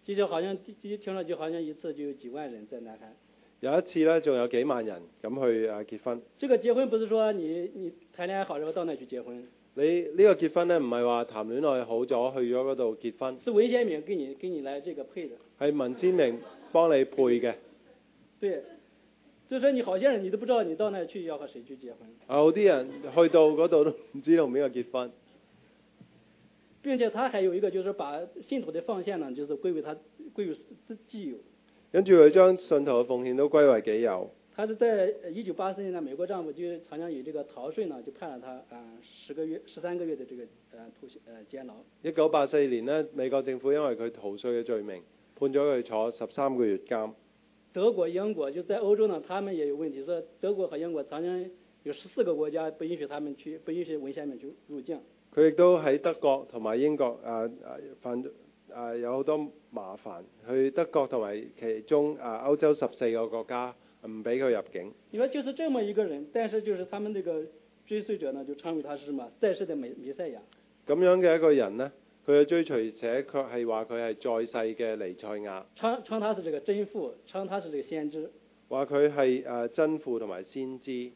就好像聽說就好像一次就有幾萬人在南韓。 有一次呢，仲有幾萬人咁去結婚。 這個結婚不是說你談戀愛好之後到那去結婚。 你呢個結婚呢，唔係話談戀愛好咗去咗嗰度結婚。 是文先明給你來這個配的。係文先明幫你配嘅。 對，就是說你好些人你都不知道你到那去要和誰去結婚。 有啲人去到嗰度都唔知道同邊個結婚。 並且他還有一個就是把信徒的奉獻呢，就是歸為己有。跟住佢將信徒嘅奉獻都歸為己有。 他是在1984年呢，美國政府就常常以這個逃稅呢，就判了他13個月的這個監牢。 1984年呢，美國政府因為佢逃稅嘅罪名，判咗佢坐13個月監。 德國、英國就在歐洲呢，他們也有問題，說德國和英國常常有14個國家不允許文先明去入境。佢亦都喺德國同埋英國有好多麻煩，去德國同埋其中歐洲14個國家唔俾佢入境。 你說就是這麼一個人，但是就是他們這個追隨者呢，就稱為他是什麼在世的彌賽亞。 咁樣嘅一個人呢，佢嘅追隨者卻係話佢係在世嘅彌賽亞。 稱他是這個真父，稱他是這個先知。 話佢係真父同埋先知。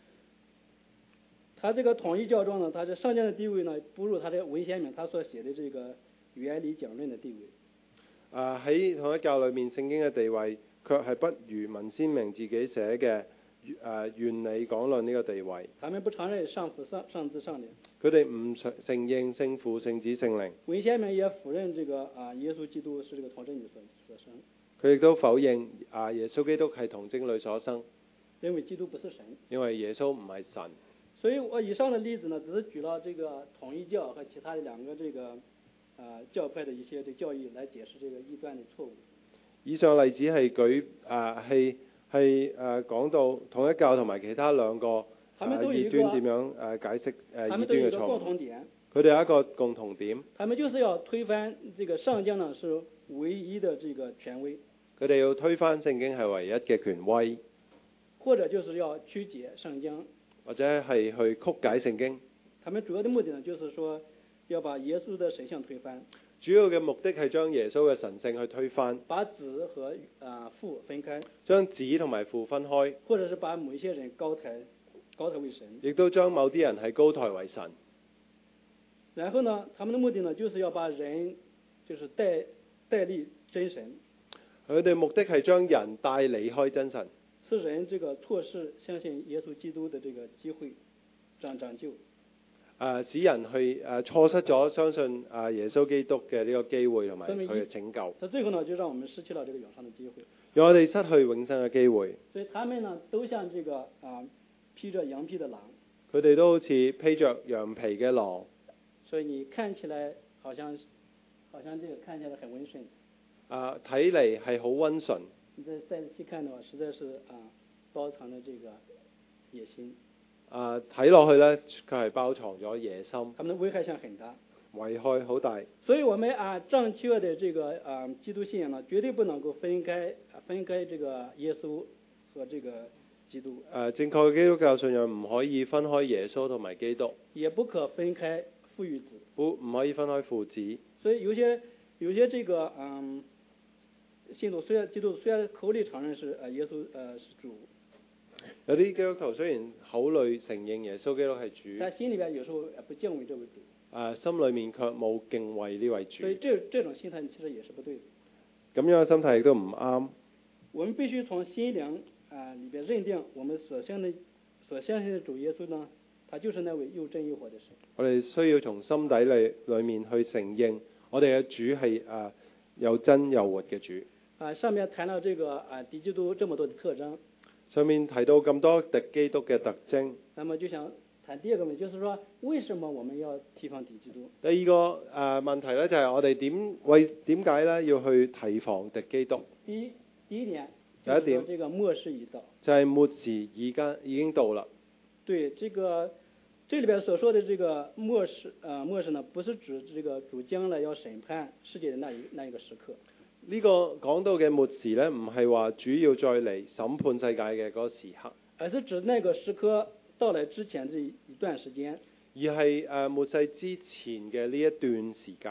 他這個統一教宗呢，他是聖經的地位呢，不如他的文先明他所寫的這個原理講論的地位。 喺統一教裏面，聖經嘅地位卻係不如文先明自己寫嘅原理講論呢個地位。 他們不承認上父、上子、聖靈。 佢哋唔承認聖父、聖子、聖靈。 文先明也否認這個耶穌基督是這個童貞女所生。 佢亦都否認耶穌基督係童貞女所生。 認為基督不是神。 因為耶穌唔係神。 所以我以上的例子呢，只是舉了這個統一教和其他的兩個這個教派的一些教義來解釋這個異端的錯誤。 以上例子係講到統一教同埋其他兩個異端點樣解釋異端嘅錯誤。佢哋有一個共同點。 他們就是要推翻這個聖經呢，是唯一的這個權威。 佢哋要推翻聖經係唯一嘅權威。 或者就是要曲解聖經。 或者係去曲解聖經。 他們主要的目的呢，就是說要把耶穌的神性推翻。 主要嘅目的係將耶穌嘅神性去推翻。 把子和父分開。將子同埋父分開。 或者是把某一些人高抬為神。 亦都將某啲人係高抬為神。 然後呢，他們的目的呢，就是要把人就是帶離真神。 佢哋目的係將人帶離開真神。 使人這個錯失相信耶穌基督的這個機會，拯救。 使人去錯失咗相信耶穌基督嘅呢個機會同埋佢嘅拯救。 到最後呢，就讓我們失去了這個永生的機會。 讓我哋失去永生嘅機會。 所以他們呢，都像這個披着羊皮的狼。 佢哋都好似披着羊皮嘅狼。 所以你看起來好像這個看起來很溫順。 睇嚟係好溫順。 你再細細看的話，實在是包藏了這個野心。 睇落去呢，佢係包藏咗野心。 他們的危害性很大。 危害好大。 所以我們正確的這個基督信仰呢，絕對不能夠分開這個耶穌和這個基督。 正確嘅基督教信仰唔可以分開耶穌同埋基督。 也不可分開父與子。唔可以分開父子。 所以有些這個信徒基督雖然口裏承認是耶穌是主， 有啲基督徒雖然口裏承認耶穌基督係主， 但心裏邊有時候不敬畏這位主。 心裏面卻冇敬畏呢位主。 所以這種心態其實也是不對的。 咁樣嘅心態亦都唔啱。 我們必須從心靈裏邊認定我們所相信的主耶穌呢，他就是那位又真又活的神。 我哋需要從心底裏面去承認我哋嘅主係又真又活嘅主。 上面談到這個敵基督這麼多的特徵。 上面提到咁多敵基督嘅特徵。 那麼就想談第二個問題，就是說為什麼我們要提防敵基督？ 第二個問題呢，就係我哋點解呢要去提防敵基督？ 第一點， 第一點， 這個末世已到， 就係末時已經到啦。 對，這裏邊所說的這個末世呢，不是指這個主將來要審判世界的那一個時刻。 呢個講到嘅末時呢，唔係話主要再嚟審判世界嘅嗰個時刻， 而是指那個時刻到來之前這一段時間。 而係末世之前嘅呢一段時間。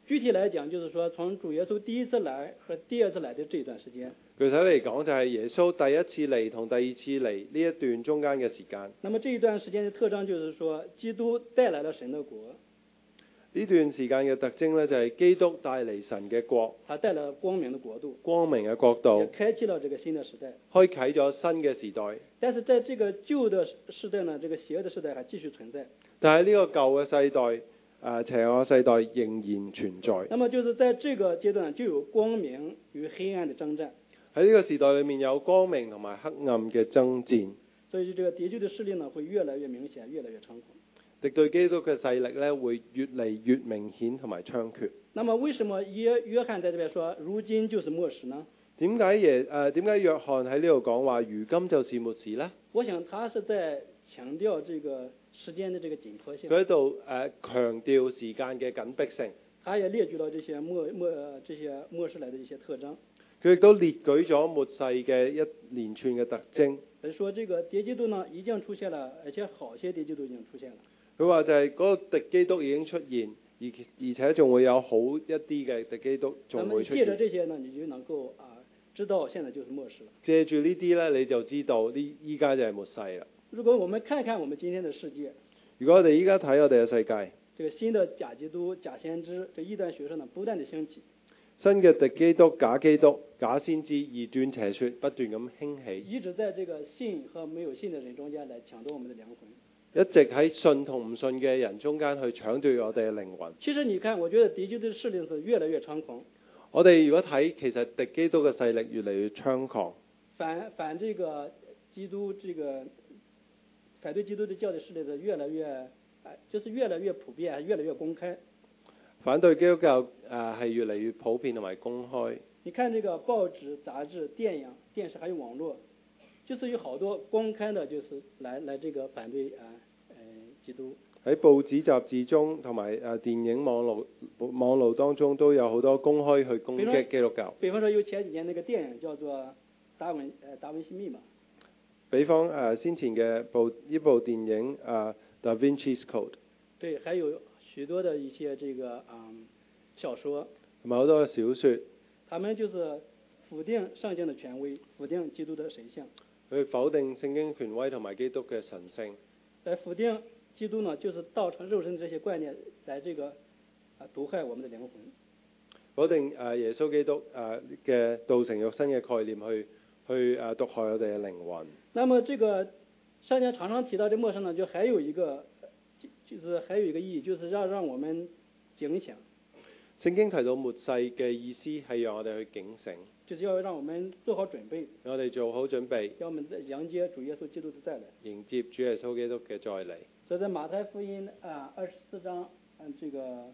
具體來講，就是說從主耶穌第一次來和第二次來的這一段時間。 具體嚟講，就係耶穌第一次嚟同第二次嚟呢一段中間嘅時間。 那麼這一段時間的特徵就是說，基督帶來了神的國。 呢段時間嘅特徵呢，就係基督帶嚟神嘅國， 他帶來了光明的國度， 光明嘅國度， 也開啟了這個新的時代， 開啟咗新嘅時代。 但是在這個舊的時代呢，這個邪惡的時代還繼續存在。 但係呢個舊嘅世代，邪惡世代仍然存在。 那麼就是在這個階段就有光明與黑暗的爭戰。 喺呢個時代裏面有光明同埋黑暗嘅爭戰。 所以這個敵對的勢力呢，會越來越明顯，越來越猖狂。 敵對基督嘅勢力呢，會越嚟越明顯同埋猖獗。 那麼為什麼約翰在這邊說如今就是末時呢？ 點解約翰喺呢度講話如今就是末時呢？ 我想他是在強調這個時間的這個緊迫性。 佢喺度強調時間嘅緊迫性。 他也列舉了這些末世來的一些特徵。 佢亦都列舉咗末世嘅一連串嘅特徵。 佢說這個敵基督呢已經出現了，而且好些敵基督已經出現了。 佢話就係嗰個敵基督已經出現，而且仲會有好一啲嘅敵基督仲會出現。 借着這些呢，你就能夠知道現在就是末世了。 借住呢啲呢，你就知道依家就係末世啦。 如果我們看看我們今天的世界， 如果我哋依家睇我哋嘅世界， 這個新的假基督、假先知，這異端學說呢不斷地興起。 新嘅敵基督、假基督、假先知、異端邪說不斷咁興起， 一直在這個信和沒有信的人中間來搶奪我們的靈魂。 一直喺信同唔信嘅人中間去搶奪我哋嘅靈魂。 其實你看，我覺得敵基督的勢力是越來越猖狂。 我哋如果睇，其實敵基督嘅勢力越嚟越猖狂。 反這個基督，這個反對基督的教的勢力是越來越普遍，越來越公開。 反對基督教係越嚟越普遍同埋公開。 你看這個報紙、雜誌、電影、電視還有網絡，就是有好多公開的，就是來這個反對基督。喺報紙、雜誌中同埋電影、網絡當中都有好多公開去攻擊基督教。 比方說有前幾年那個電影叫做達文西密碼。 比方先前嘅呢部電影Da Vinci's Code。 對，還有許多的一些這個小說。 同埋好多嘅小說。 他們就是否定聖經的權威，否定基督的神性。 去否定聖經權威同埋基督嘅神性。 來否定基督呢，就是道成肉身的這些觀念，來這個毒害我們的靈魂。 否定耶穌基督嘅道成肉身嘅概念去毒害我哋嘅靈魂。 那麼這個聖經常常提到這末世呢，就還有一個意義，就是讓我們警醒。 聖經提到末世嘅意思係讓我哋去警醒， 就是要讓我們做好準備。 讓我哋做好準備， 要我們迎接主耶穌基督的再來。 迎接主耶穌基督嘅再嚟。 所以在馬太福音24章這個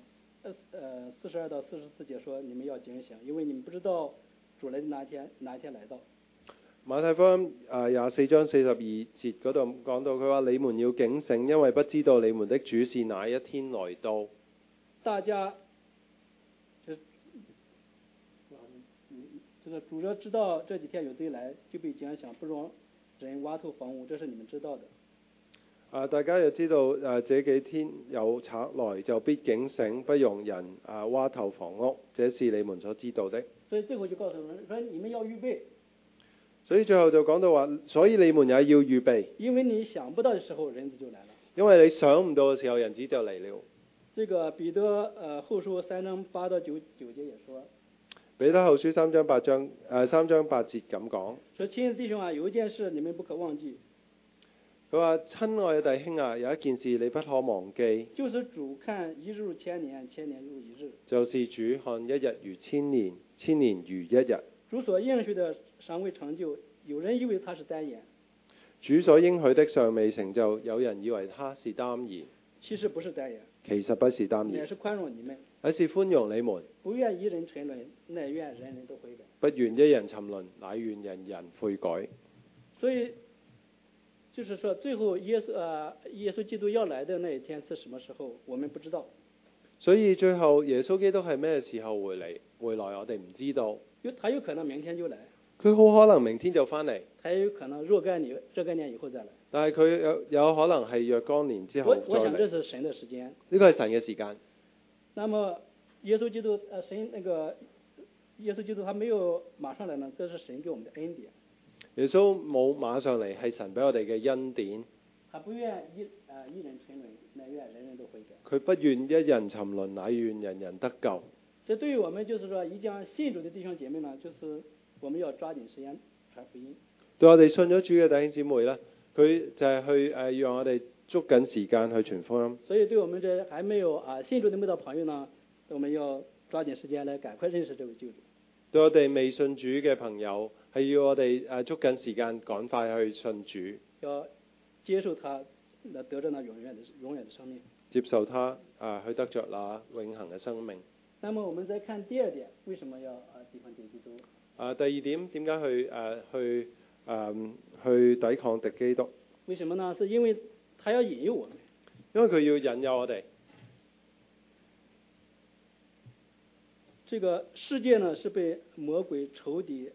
42到44節說，你們要警醒，因為你們不知道主來的哪一天來到。 馬太福音24章42節嗰度講到，佢話你們要警醒，因為不知道你們的主是哪一天來到。 大家這個主要知道這幾天有賊來，就被警醒，不容人挖透房屋，這是你們知道的。 大家又知道這幾天有賊來，就必警醒，不容人挖透房屋，這是你們所知道的。 所以最後就告訴我們說，你們要預備。 所以最後就講到話，所以你們也要預備。因為你想不到的時候，人子就來了。 因為你想唔到嘅時候，人子就嚟了。 這個彼得後書3章8到9節也說。 彼得後書3章8節咁講。 說親愛的弟兄啊，有一件事你們不可忘記。 佢話親愛的弟兄啊，有一件事你不可忘記。 就是主看一日如千年，千年如一日。 就是主看一日如千年，千年如一日。 主所應許的尚未成就，有人以為他是單言。 主所應許的尚未成就，有人以為他是單言。 其實不是單言。 其實不是單言。 乃是寬容你們。 乃是寬容你們。 不願一人沉淪，乃願人人都悔改。 不願一人沉淪，乃願人人悔改。 所以，就是說，最後耶穌基督要來的那一天是什麼時候，我們不知道。 所以最後耶穌基督係咩時候回來，我哋唔知道。 他有可能明天就來。 佢好可能明天就翻嚟。 他也有可能若干年以後再來。 但係佢有可能係若干年之後再嚟。 我想這是神的時間。 呢個係神嘅時間。 那麼耶稣基督耶稣基督他没有马上来呢，这是神给我们的恩典。 耶穌冇馬上嚟，係神俾我哋嘅恩典。 他不願一人沉淪，乃願人人都悔改。 佢不願一人沉淪，乃願人人得救。 這對於我們就是說，一將信主的弟兄姐妹呢，就是我們要抓緊時間傳福音。 對我哋信咗主嘅弟兄姊妹咧，佢就係去讓我哋捉緊時間去傳福音。 所以對我們這還沒有信主的沒到朋友呢，我們要抓緊時間來趕快認識這位救主。 對我哋未信主嘅朋友，係要我哋捉緊時間，趕快去信主。 要接受他，得着那永遠的生命。 接受他去得着那永恆嘅生命。 那麼我們再看第二點，為什麼要抵抗敵基督？ 第二點點解去抵抗敵基督？ 為什麼呢？是因為他要引誘我們。 因為佢要引誘我哋。 這個世界呢是被魔鬼仇敵，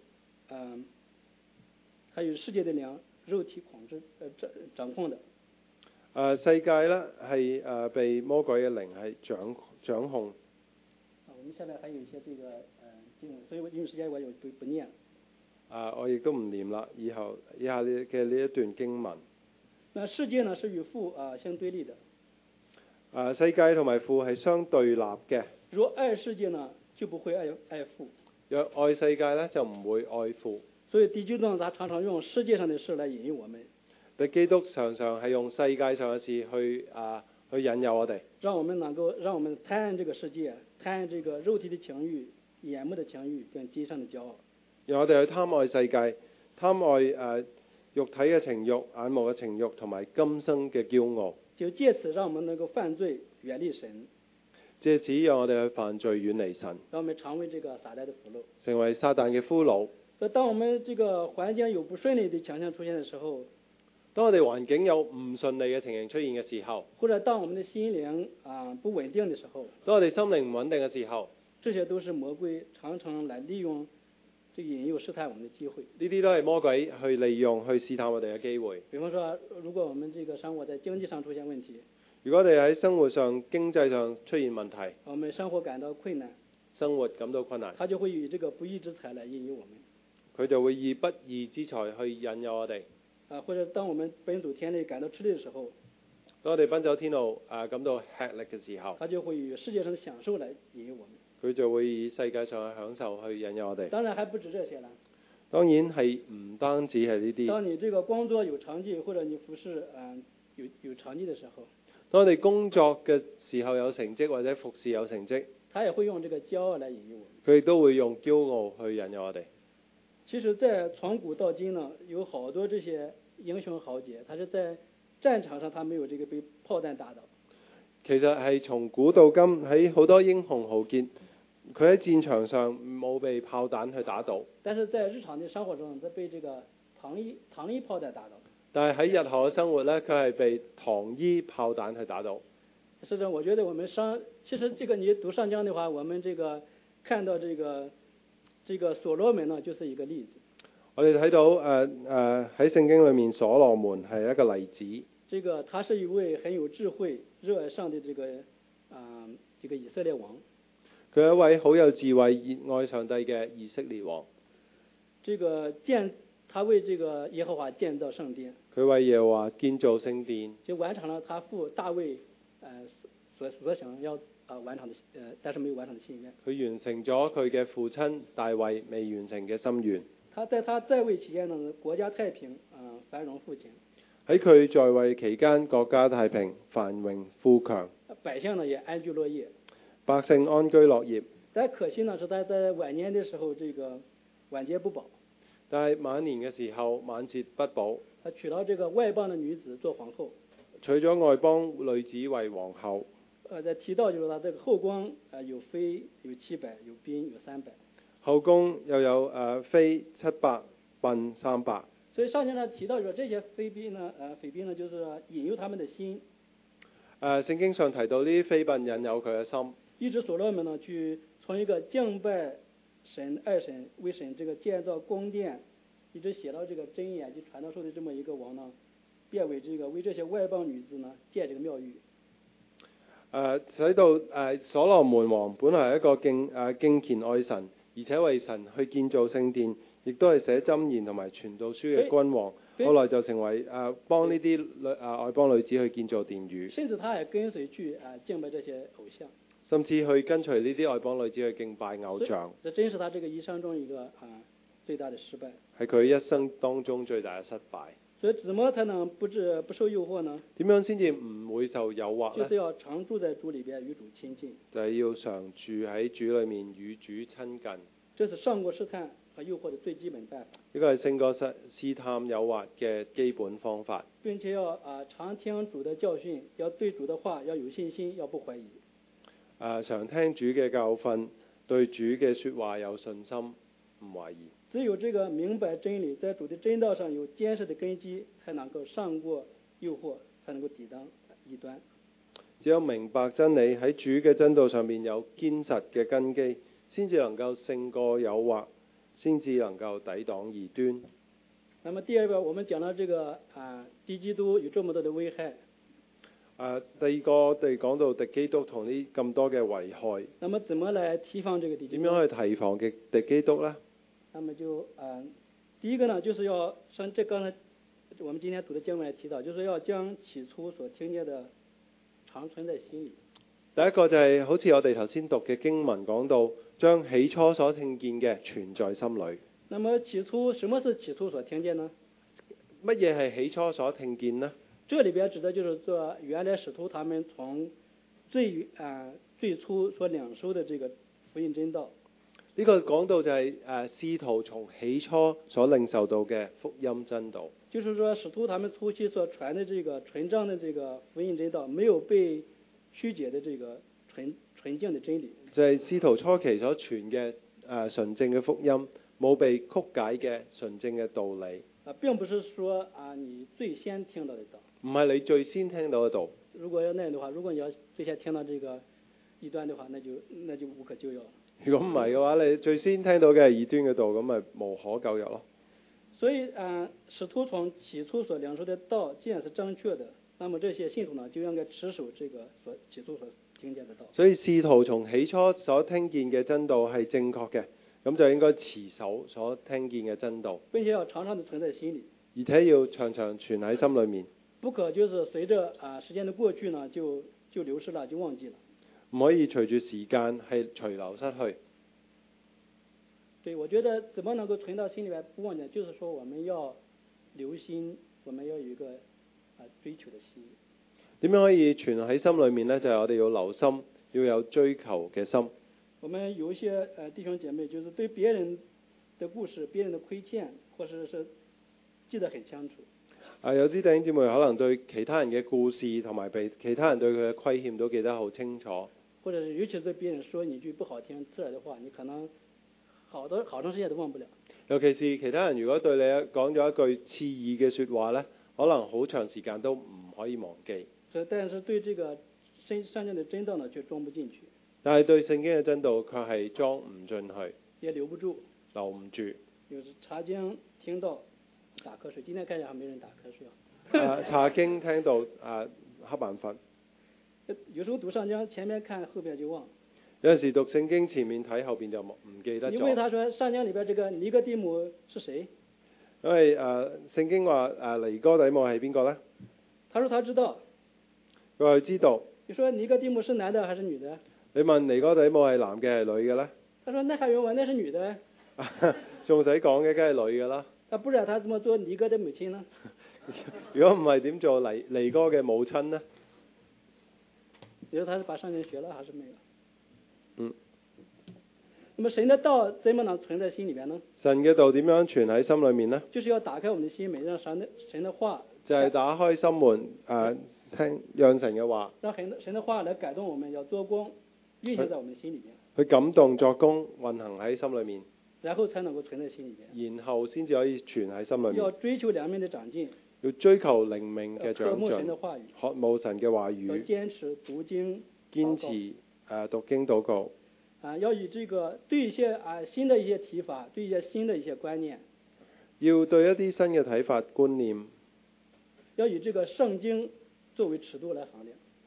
還有世界的肉體控制掌控的。 世界呢係被魔鬼嘅靈係掌控。 我們下面還有一些這個經文，所以因為時間我就不念。 我亦都唔念啦，以下嘅呢一段經文。 那世界呢是與父相對立的。 世界同埋父係相對立嘅。 若愛世界呢，就不會愛父。 若愛世界呢，就唔會愛父。 所以敵基督呢，他常常用世界上的事來引誘我們。 敵基督常常係用世界上嘅事去引誘我哋，讓我們貪愛這個世界，貪愛這個肉體的情慾、眼目的情慾跟今生的驕傲。 讓我哋去貪愛世界，貪愛肉體嘅情慾、眼目嘅情慾同埋今生嘅驕傲。 就借此讓我們能夠犯罪，遠離神。 借此讓我哋去犯罪，遠離神。 讓我們成為這個撒旦的俘虜。 成為撒旦嘅俘虜。 所以當我們這個環境有不順利的情況出現的時候， 當我哋環境有唔順利嘅情形出現嘅時候， 或者當我們的心靈不穩定的時候， 當我哋心靈唔穩定嘅時候， 這些都是魔鬼常常來利用這個引誘試探我們的機會。 呢啲都係魔鬼去利用去試探我哋嘅機會。 比方說，如果我們這個生活在經濟上出現問題， 如果我哋喺生活上、經濟上出現問題， 我們生活感到困難， 生活感到困難， 他就會以這個不義之財來引誘我們。 佢就會以不義之財去引誘我哋。 或者當我們奔走天地感到吃力的時候， 當我哋奔走天路感到吃力嘅時候， 他就會以世界上的享受來引誘我們。 佢就會以世界上嘅享受去引誘我哋。 當然還不止這些啦。 當然係唔單止係呢啲。 當你這個工作有成績，或者你服侍有成績的時候， 當我哋工作嘅時候有成績，或者服侍有成績， 他也會用這個驕傲來引誘我們。 佢亦都會用驕傲去引誘我哋。 其實在從古到今呢，有好多這些英雄豪傑，他是在戰場上他沒有這個被炮彈打倒。 其實係從古到今喺好多英雄豪傑，佢喺戰場上冇被炮彈去打倒， 但是在日常的生活中，他被這個糖衣炮彈打倒。 但係喺日後嘅生活呢，佢係被糖衣炮彈去打倒。 是的，我覺得我們其實這個你讀上章的話，我們這個看到這個所羅門呢，就是一個例子。 我哋睇到喺聖經裏面，所羅門係一個例子。 這個他是一位很有智慧、熱愛上帝這個以色列王。 佢係一位好有智慧、熱愛上帝嘅以色列王。 他為這個耶和華建造聖殿。 佢為耶和華建造聖殿， 就完成了他父大衛所想要完成的但是沒有完成的心願。 佢完成咗佢嘅父親大衛未完成嘅心願。 他在位期間呢，國家太平，繁榮富強。 喺佢在位期間，國家太平，繁榮富強。 百姓呢也安居樂業。 百姓安居樂業。 但可惜呢，是他在晚年的時候，晚節不保。 但係晚年嘅時候，晚節不保。 他娶了這個外邦的女子做皇后。 娶咗外邦女子為皇后。 在提到就是他這個後宮有妃有700，有嬪有300。 後宮又有妃700，嬪300。 所以上面呢提到說這些妃嬪呢，就是引誘他們的心。 聖經上提到呢啲妃嬪引誘佢嘅心。 一直所羅門呢去從一個敬拜神愛神為神這個建造宮殿，一直寫到這個箴言及傳道書的這麼一個王呢，變為這個為這些外邦女子呢建這個廟宇。 使到所羅門王本來係一個敬虔愛神，而且為神去建造聖殿，亦都係寫箴言同埋傳道書嘅君王。後來就成為幫呢啲外邦女子去建造殿宇， 甚至他也跟隨去敬拜這些偶像， 甚至去跟隨呢啲外邦女子去敬拜偶像。 這真是他這個一生中一個最大的失敗， 係佢一生當中最大嘅失敗。 所以怎麼才能不受誘惑呢？ 點樣先至唔會受誘惑呢？ 就是要常住在主裏邊與主親近， 就係要常住喺主裏面與主親近。 這是勝過試探和誘惑的最基本辦法。 呢個係勝過試探誘惑嘅基本方法。 並且要常聽主的教訓，要對主的話要有信心，要不懷疑。 常聽主嘅教訓，對主嘅說話有信心，唔懷疑。 只有這個明白真理，在主的真道上有堅實的根基，才能夠勝過誘惑，才能夠抵擋異端。 只有明白真理，喺主嘅真道上面有堅實嘅根基，先至能夠勝過誘惑，先至能夠抵擋異端。 那麼第二個，我們講到這個敵基督有這麼多的危害。 第二個我哋講到敵基督同呢咁多嘅危害。 那麼怎麼來提防這個敵基督？ 點樣去提防嘅敵基督呢？ 那麼就第一個呢，就是要像這剛才我們今天讀的經文也提到，就是要將起初所聽見的常存在心裏。 第一個就係好似我哋頭先讀嘅經文講到，將起初所聽見嘅存在心裏。 那麼什麼是起初所聽見呢？ 乜嘢係起初所聽見呢？ 這裏邊指的就是說，原來使徒他們從最初所領受的這個福音真道。 呢個講到就係使徒從起初所領受到嘅福音真道。 就是說，使徒他們初期所傳的這個純正的這個福音真道，沒有被曲解的這個純正的真理。 就係使徒初期所傳嘅純正嘅福音，冇被曲解嘅純正嘅道理。 並不是說你最先聽到的道。 唔係你最先聽到嘅道。 如果要那樣的話，如果你要最先聽到這個異端的話，那就無可救藥。 如果唔係嘅話，你最先聽到嘅係異端嘅道，咁咪無可救藥咯。 所以使徒從起初所領受的道，既然是正確的，那麼這些信徒呢就應該持守這個起初所聽見的道。 所以使徒從起初所聽見嘅真道係正確嘅，咁就應該持守所聽見嘅真道， 並且要常常的存在心裏， 而且要常常存喺心裏面。 不可就是隨着時間的過去呢，就流失了，就忘記了。 唔可以隨住時間係隨流失去。 對，我覺得怎麼能夠存到心裏邊不忘記，就是說我們要留心，我們要有一個追求的心。 點樣可以存喺心裏面呢？就係我哋要留心，要有追求嘅心。 我們有一些弟兄姐妹，就是對別人的故事、別人的虧欠，或者是記得很清楚。 有啲弟兄姊妹可能對其他人嘅故事同埋被其他人對佢嘅虧欠都記得好清楚。 或者是尤其是對別人說你一句不好聽、刺耳的話，你可能好長時間都忘不了。尤其是其他人如果對你講咗一句刺耳嘅說話呢，可能好長時間都唔可以忘記。 但是對這個聖經的真道呢，卻裝不進去。 但係對聖經嘅真道卻係裝唔進去， 也留不住， 留唔住。 有時查經聽到打瞌睡，今天看見還沒人打瞌睡查經聽到瞌眼瞓。 有時候讀聖經前面看，後邊就忘。 有陣時讀聖經前面睇，後邊就唔記得咗。 因為他說聖經裏邊這個尼哥底母是誰？ 因為聖經話尼哥底母係邊個呢？ 他說他知道。 佢話佢知道。 你說尼哥底母是男的還是女的？ 你問尼哥底母係男嘅係女嘅呢？ 他說那還用問，那是女的。 仲使講嘅，梗係女嘅啦。 不然他怎麼做尼哥的母親呢？ 如果唔係點做尼哥嘅母親呢？ 你說他是把聖經學了還是沒有？ 嗯。 那麼神的道怎麼能存在心裏邊呢？ 神嘅道點樣存喺心裏面呢？ 就是要打開我們的心門，讓神的話。 就係打開心門，讓神嘅話。 讓神的話來感動我們，要做工運行在我們心裏邊。 去感動作工運行喺心裏面。 然後才能夠存在心裏邊。 然後先至可以存喺心裏面。 要追求兩面的長進。 要追求靈命嘅長進。 渴慕神的話語。 渴慕神嘅話語。 要堅持讀經。 堅持讀經禱告。 要以這個對一些新的一些提法，對一些新的一些觀念。 要對一啲新嘅睇法觀念。 要以這個聖經作為尺度來衡量。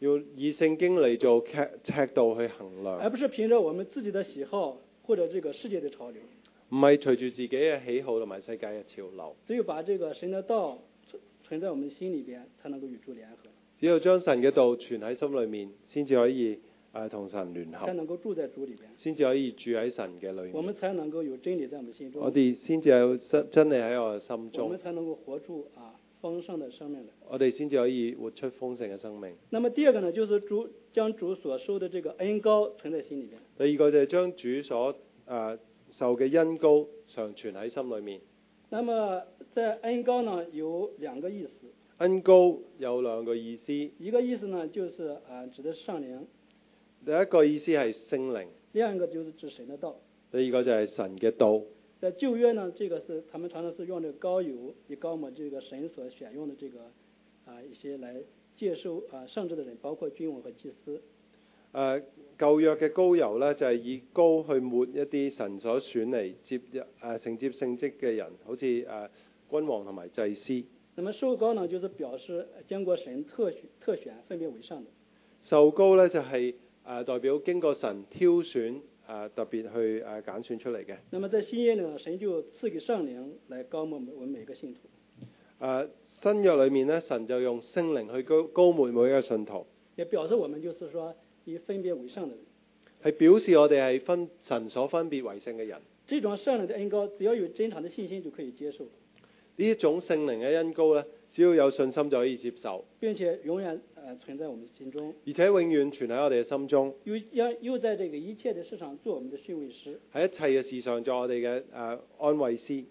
要以聖經嚟做尺度去衡而量， 不是凭着我们自己的喜好或者这个世界的潮流。 唔係隨住自己嘅喜好同埋世界嘅潮流。 只有把这个神的道存在我们心里边，才能够与主联合， 只有將神嘅道存喺心裏面，先至可以同神聯才合， 能够住在主里边， 先至可以住喺神嘅裏面。 我们才能夠有真理在我們心中， 我哋先至有真理喺我嘅心我中們，才能夠活出豐盛的生命來。 我哋先至可以活出豐盛嘅生命。 那麼第二個呢，就是將主所收的這個恩膏存在心裏邊。 第二個就係將主所受嘅恩膏常存喺心裏面。 那麼在恩膏呢有兩個意思， 恩膏有兩個意思， 一個意思呢就是指的是聖靈， 第一個意思係聖靈， 另一個就是指神的道。 第二個就係神嘅道。 在舊約呢，這個是他們常常是用這個膏油以膏抹這個神所選用的這個一些來接受聖職的人，包括君王和祭司。 舊約嘅膏油呢，就係以膏去抹一啲神所選嚟承接聖職嘅人，好似君王同埋祭司。 那麼受膏呢，就是表示經過神特選分別為聖的。 受膏呢，就係代表經過神挑選特別去揀選出嚟嘅。 那麼在新約呢，神就賜給聖靈來膏抹我們每個信徒。 新約裏面呢，神就用聖靈去膏抹每一個信徒， 也表示我們就是說以分別為聖的人。 係表示我哋係神所分別為聖嘅人。 這種聖靈的恩膏，只要有真誠的信心就可以接受。 呢一種聖靈嘅恩膏呢，只要有信心就可以接受， 並且永遠存在我們心中， 而且永遠存喺我哋嘅心中。 又在這個一切的事上做我們的訓慰師， 喺一切嘅事上做我哋嘅安慰師。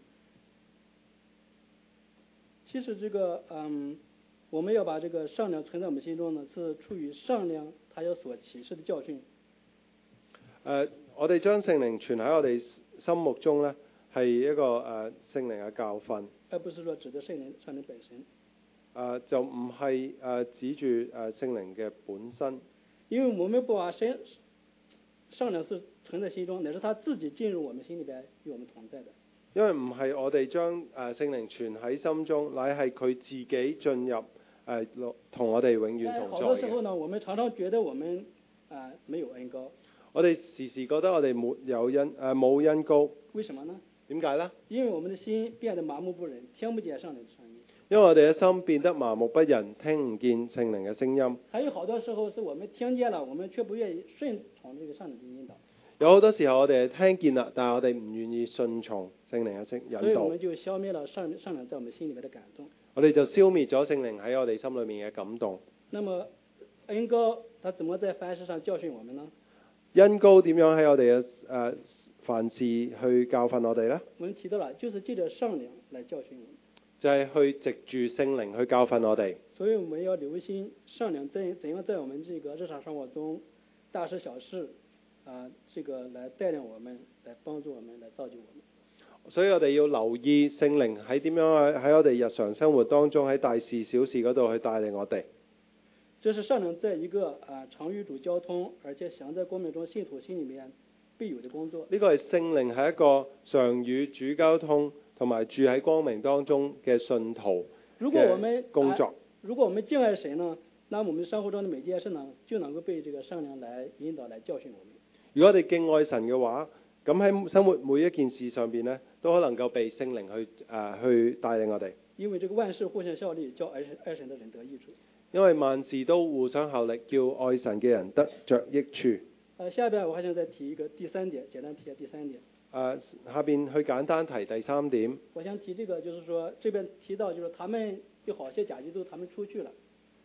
其實這個我們要把這個聖靈存在我們心中呢，是出於聖靈他有所啟示的教訓。 我哋將聖靈存喺我哋心目中呢，係一個聖靈嘅教訓， 而不是說指的聖靈本身。 就唔係指住聖靈嘅本身。 因為我們不把聖靈是存在心中，乃是他自己進入我們心裏邊與我們同在的。 因為唔係我哋將聖靈存喺心中，乃係佢自己進入同我哋永遠同在嘅。 好多時候呢，我們常常覺得我們沒有恩膏。 我哋時時覺得我哋冇恩膏。 為什麼呢？ 點解呢？ 因為我們的心變得麻木不仁，聽不見聖靈的聲音。 因為我哋嘅心變得麻木不仁，聽唔見聖靈嘅聲音。 還有好多時候是我們聽見了，我們卻不願意順從這個聖靈的引導。 有好多時候我哋聽見啦，但係我哋唔願意順從聖靈嘅引導。 所以我們就消滅了聖靈在我們心裏面的感動。 我哋就消滅咗聖靈喺我哋心裏面嘅感動。 那麼恩膏，他怎麼在凡事上教訓我們呢？ 恩膏點樣喺我哋嘅凡事去教訓我哋呢？ 我們提到了，就是借着聖靈來教訓我們。 就係去藉住聖靈去教訓我哋。 所以我們要留心聖靈怎樣在我們這個日常生活中大事小事這個來帶領我們，來幫助我們，來造就我們。 所以我哋要留意聖靈喺點樣喺我哋日常生活當中喺大事小事嗰度去帶領我哋。 這是聖靈在一個常與主交通，而且想在光明中信徒心裡面必有的工作。 呢個係聖靈係一個常與主交通同埋住喺光明當中嘅信徒嘅工作。 如果我們敬愛神呢，那麼我們生活中的每件事呢，就能夠被這個聖靈來引導、來教訓我們。 如果我哋敬愛神嘅話，咁喺生活每一件事上邊呢，都可能夠被聖靈去帶領我哋。 因為這個萬事互相效力，叫愛神的人得益處。 因為萬事都互相效力，叫愛神嘅人得着益處。 下邊我還想再提一個第三點，簡單提下第三點。 下邊去簡單提第三點。 我想提這個，就是說，這邊提到，就是他們有好些假基督，他們出去了。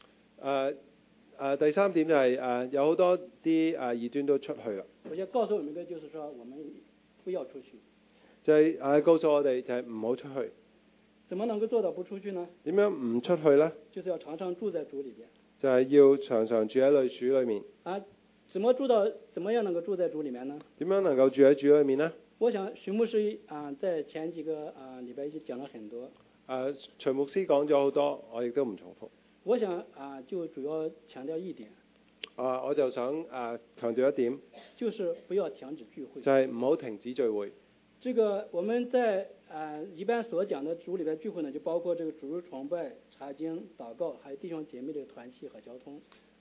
第三點就係有好多啲異端都出去啦。 我想告訴我們一個，就是說，我們不要出去。 就係告訴我哋，就係唔好出去。 怎麼能夠做到不出去呢？ 點樣唔出去呢？ 就是要常常住在主裏邊。 就係要常常住喺主裏面。 怎麼樣能夠住在主裏面呢？ 點樣能夠住喺主裏面呢？ 我想徐牧師在前幾個禮拜已經講了很多。 徐牧師講咗好多，我亦都唔重複。 我想就主要強調一點。 我就想強調一點， 就是不要停止聚會。 就係唔好停止聚會。 這個我們在一般所講的主裏邊聚會呢，就包括這個主日崇拜、查經、禱告，還有弟兄姐妹的團契和交通。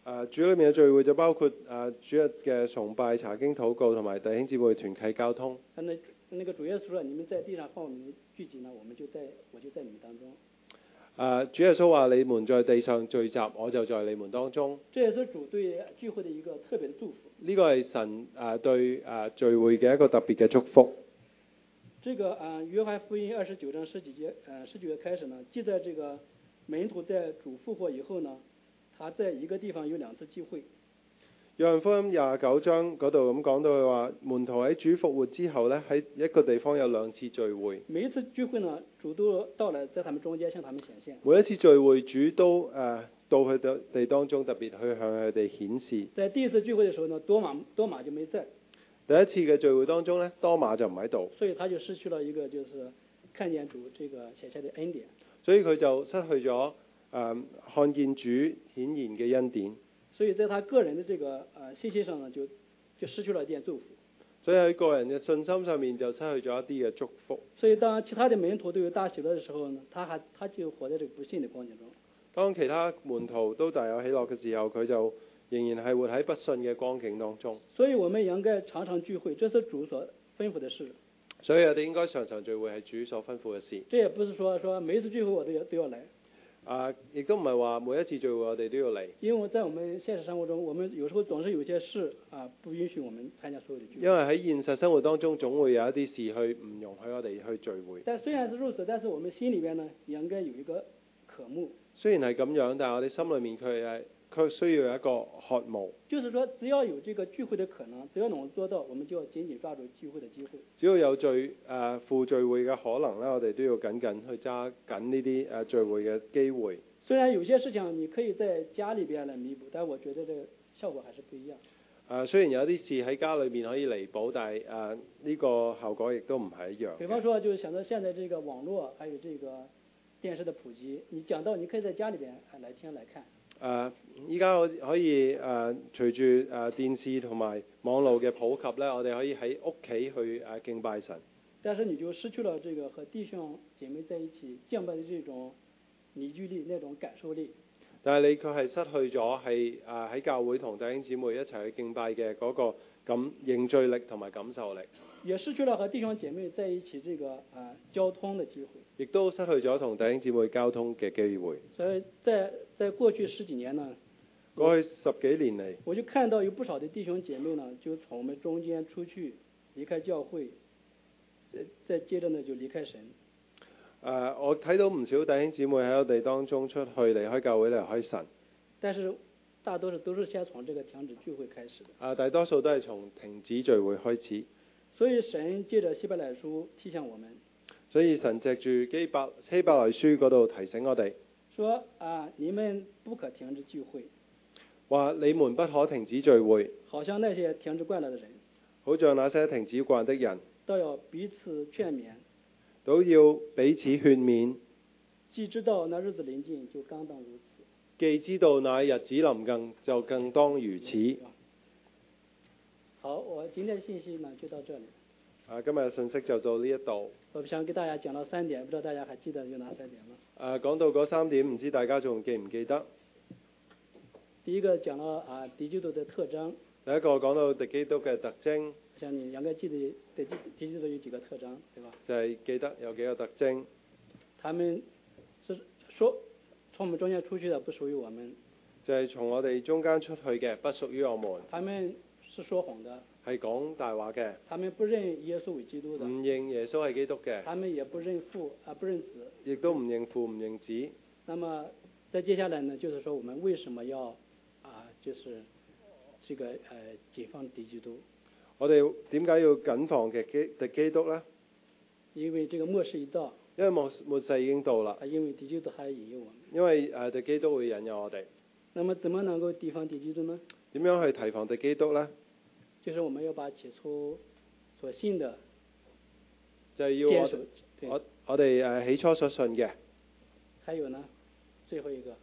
主裏面嘅聚會就包括主日嘅崇拜、查經、禱告同埋弟兄姊妹團契交通。 那個主耶穌說：你們在地上和我們聚集呢，我就在你們當中。 主耶穌話：你們在地上聚集，我就在你們當中。 這也是主對聚會的一個特別的祝福。 呢個係神對聚會嘅一個特別嘅祝福。 這個約翰福音29章19節開始呢，記載這個門徒在主復活以後呢，他在一個地方有2次聚會。 約翰福音29章嗰度咁講到嘅話，門徒喺主復活之後呢，喺一個地方有2次聚會。 每一次聚會呢，主都到來在他們中間向他們顯現。 每一次聚會，主都到佢哋當中，特別去向佢哋顯示。 在第一次聚會嘅時候呢，多馬就沒在。 第一次嘅聚會當中呢，多馬就唔喺度， 所以他就失去了一個就是看見主這個顯現的恩典。 所以佢就失去咗看見主顯現嘅恩典。 所以在他個人的這個信心上呢，就失去了一點祝福。 所以喺個人嘅信心上面就失去咗一啲嘅祝福。 所以當其他的門徒都有大喜樂嘅時候呢，他就活在這個不信的光景中。 當其他門徒都大有喜樂嘅時候，佢就仍然係活喺不信嘅光景當中。 所以我們應該常常聚會，這是主所吩咐的事。 所以我哋應該常常聚會係主所吩咐嘅事。 這也不是說每一次聚會我都要來。 亦都唔係話每一次聚會我哋都要嚟。 因為在我們現實生活中，我們有時候總是有些事不允許我們參加所有的聚會。 因為喺現實生活當中，總會有一啲事去唔容許我哋去聚會。 但雖然是如此，但是我們心裏邊呢，也應該有一個渴慕。 雖然係咁樣，但係我哋心裏面卻需要有一個渴慕。 就是說，只要有這個聚會的可能，只要能做到，我們就要緊緊抓住聚會的機會。 只要有赴聚會嘅可能咧，我哋都要緊緊去揸緊呢啲聚會嘅機會。 雖然有些事情你可以在家裏邊來彌補，但我覺得這個效果還是不一樣。 雖然有啲事喺家裏面可以彌補，但係呢個效果亦都唔係一樣。 比方說，就想到現在這個網絡還有這個電視的普及，你講到你可以在家裏邊來聽來看。 依家可以隨住電視同埋網絡嘅普及咧，我哋可以喺屋企去敬拜神。 但是你就失去了這個和弟兄姐妹在一起敬拜的這種凝聚力，那種感受力。 但係你卻係失去咗係喺教會同弟兄姊妹一齊去敬拜嘅嗰個凝聚力同埋感受力。 也失去了和弟兄姐妹在一起這個交通的機會。 亦都失去咗同弟兄姊妹交通嘅機會。 所以在過去10幾年呢， 過去10幾年嚟， 我就看到有不少的弟兄姐妹呢，就從我們中間出去，離開教會，再接着呢就離開神。 我睇到唔少弟兄姊妹喺我哋當中出去離開教會離開神。 但是大多數都是先從這個停止聚會開始的。 大多數都係從停止聚會開始。 所以神借着希伯來書提醒我們。 所以神藉住希伯來書嗰度提醒我哋， 說你們不可停止聚會。 話你們不可停止聚會。 好像那些停止慣了的人。 好像那些停止慣的人。 都要彼此勸勉。 都要彼此勸勉。 既知道那日子臨近，就當如此。 既知道那日子臨近，就更當如此。 好，我今天的信息呢就到這裡。 今日嘅信息就到呢一度。 我想給大家講到3點，不知道大家還記得有哪3點嗎？ 講到嗰3點，唔知大家仲記唔記得？ 第一個講到敵基督的特徵。 第一個講到敵基督嘅特徵。 我想你應該記得敵基督有幾個特徵，對吧？ 就係記得有幾個特徵。 他們是說從我們中間出去的，不屬於我們。 就係從我哋中間出去嘅，不屬於我們。 他們是說謊的。係講大話嘅。 他們不認耶穌為基督的。 唔認耶穌係基督嘅。 他們也不認父不認子。 亦都唔認父唔認子。 那麼再接下來呢，就是說我們為什麼要就是這個謹防敵基督？ 我哋點解要謹防敵基督呢？ 因為這個末世一到。 因為末世已經到啦。 因為敵基督還引誘我們。 因為敵基督會引誘我哋。 那麼怎麼能夠提防敵基督呢？ 點樣去提防敵基督呢？ 就是我們要把起初所信的， 就係要我哋起初所信嘅。 還有呢，最後一個，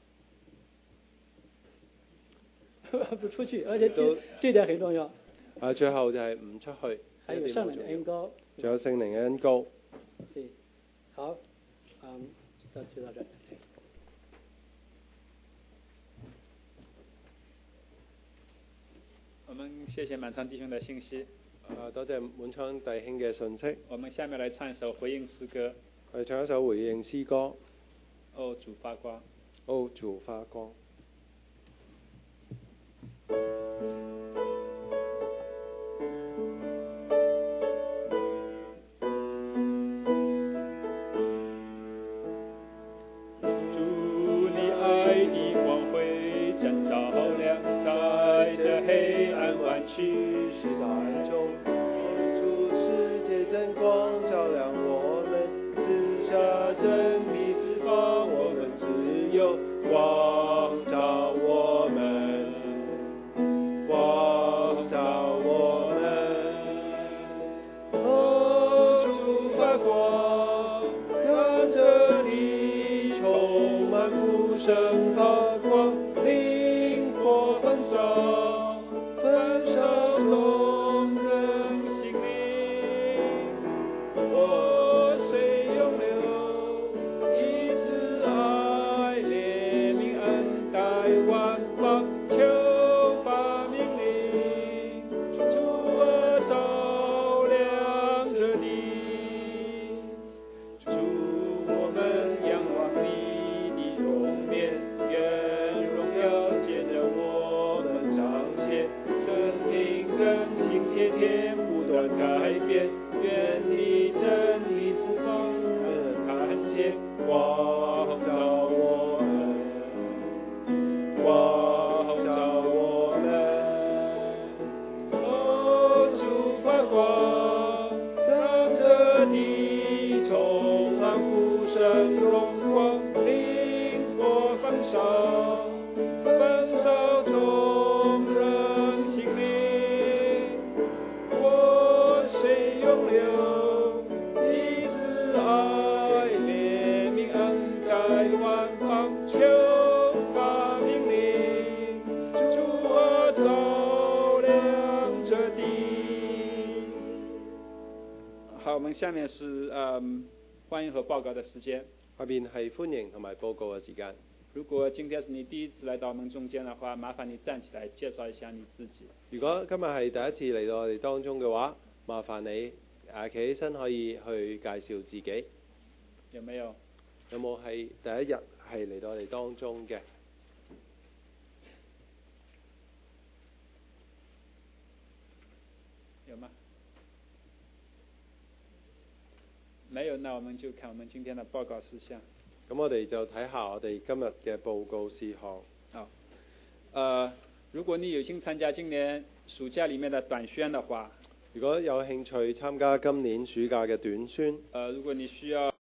不出去，而且這點很重要。 最後就係唔出去。 還有聖靈的恩膏。 仲有聖靈嘅恩膏。 對，好，就到這。 我們謝謝滿昌弟兄的信息。 多謝滿昌弟兄嘅信息。 我們下面來唱一首回應詩歌。 我哋唱一首回應詩歌。 哦，主發光。 哦，主發光。 去时代中，主世界真光照亮我们，赐下真理释放我们自由，光照我们，光照我们。哦，主发光，让这里充满福生发光，灵火焚烧。 好，我們下面是歡迎和報告的時間。 下邊係歡迎同埋報告嘅時間。 如果今天是你第一次來到我們中間的話，麻煩你站起來介紹一下你自己。 如果今日係第一次嚟到我哋當中嘅話，麻煩你企起身可以去介紹自己。 有沒有？ 有冇係第一日係嚟到我哋當中嘅？ 有嗎？沒有，那我們就看我們今天的報告事項。 咁我哋就睇下我哋今日嘅報告事項。 好，如果你有幸參加今年暑假裡面的短宣的話， 如果有興趣參加今年暑假嘅短宣， 如果你需要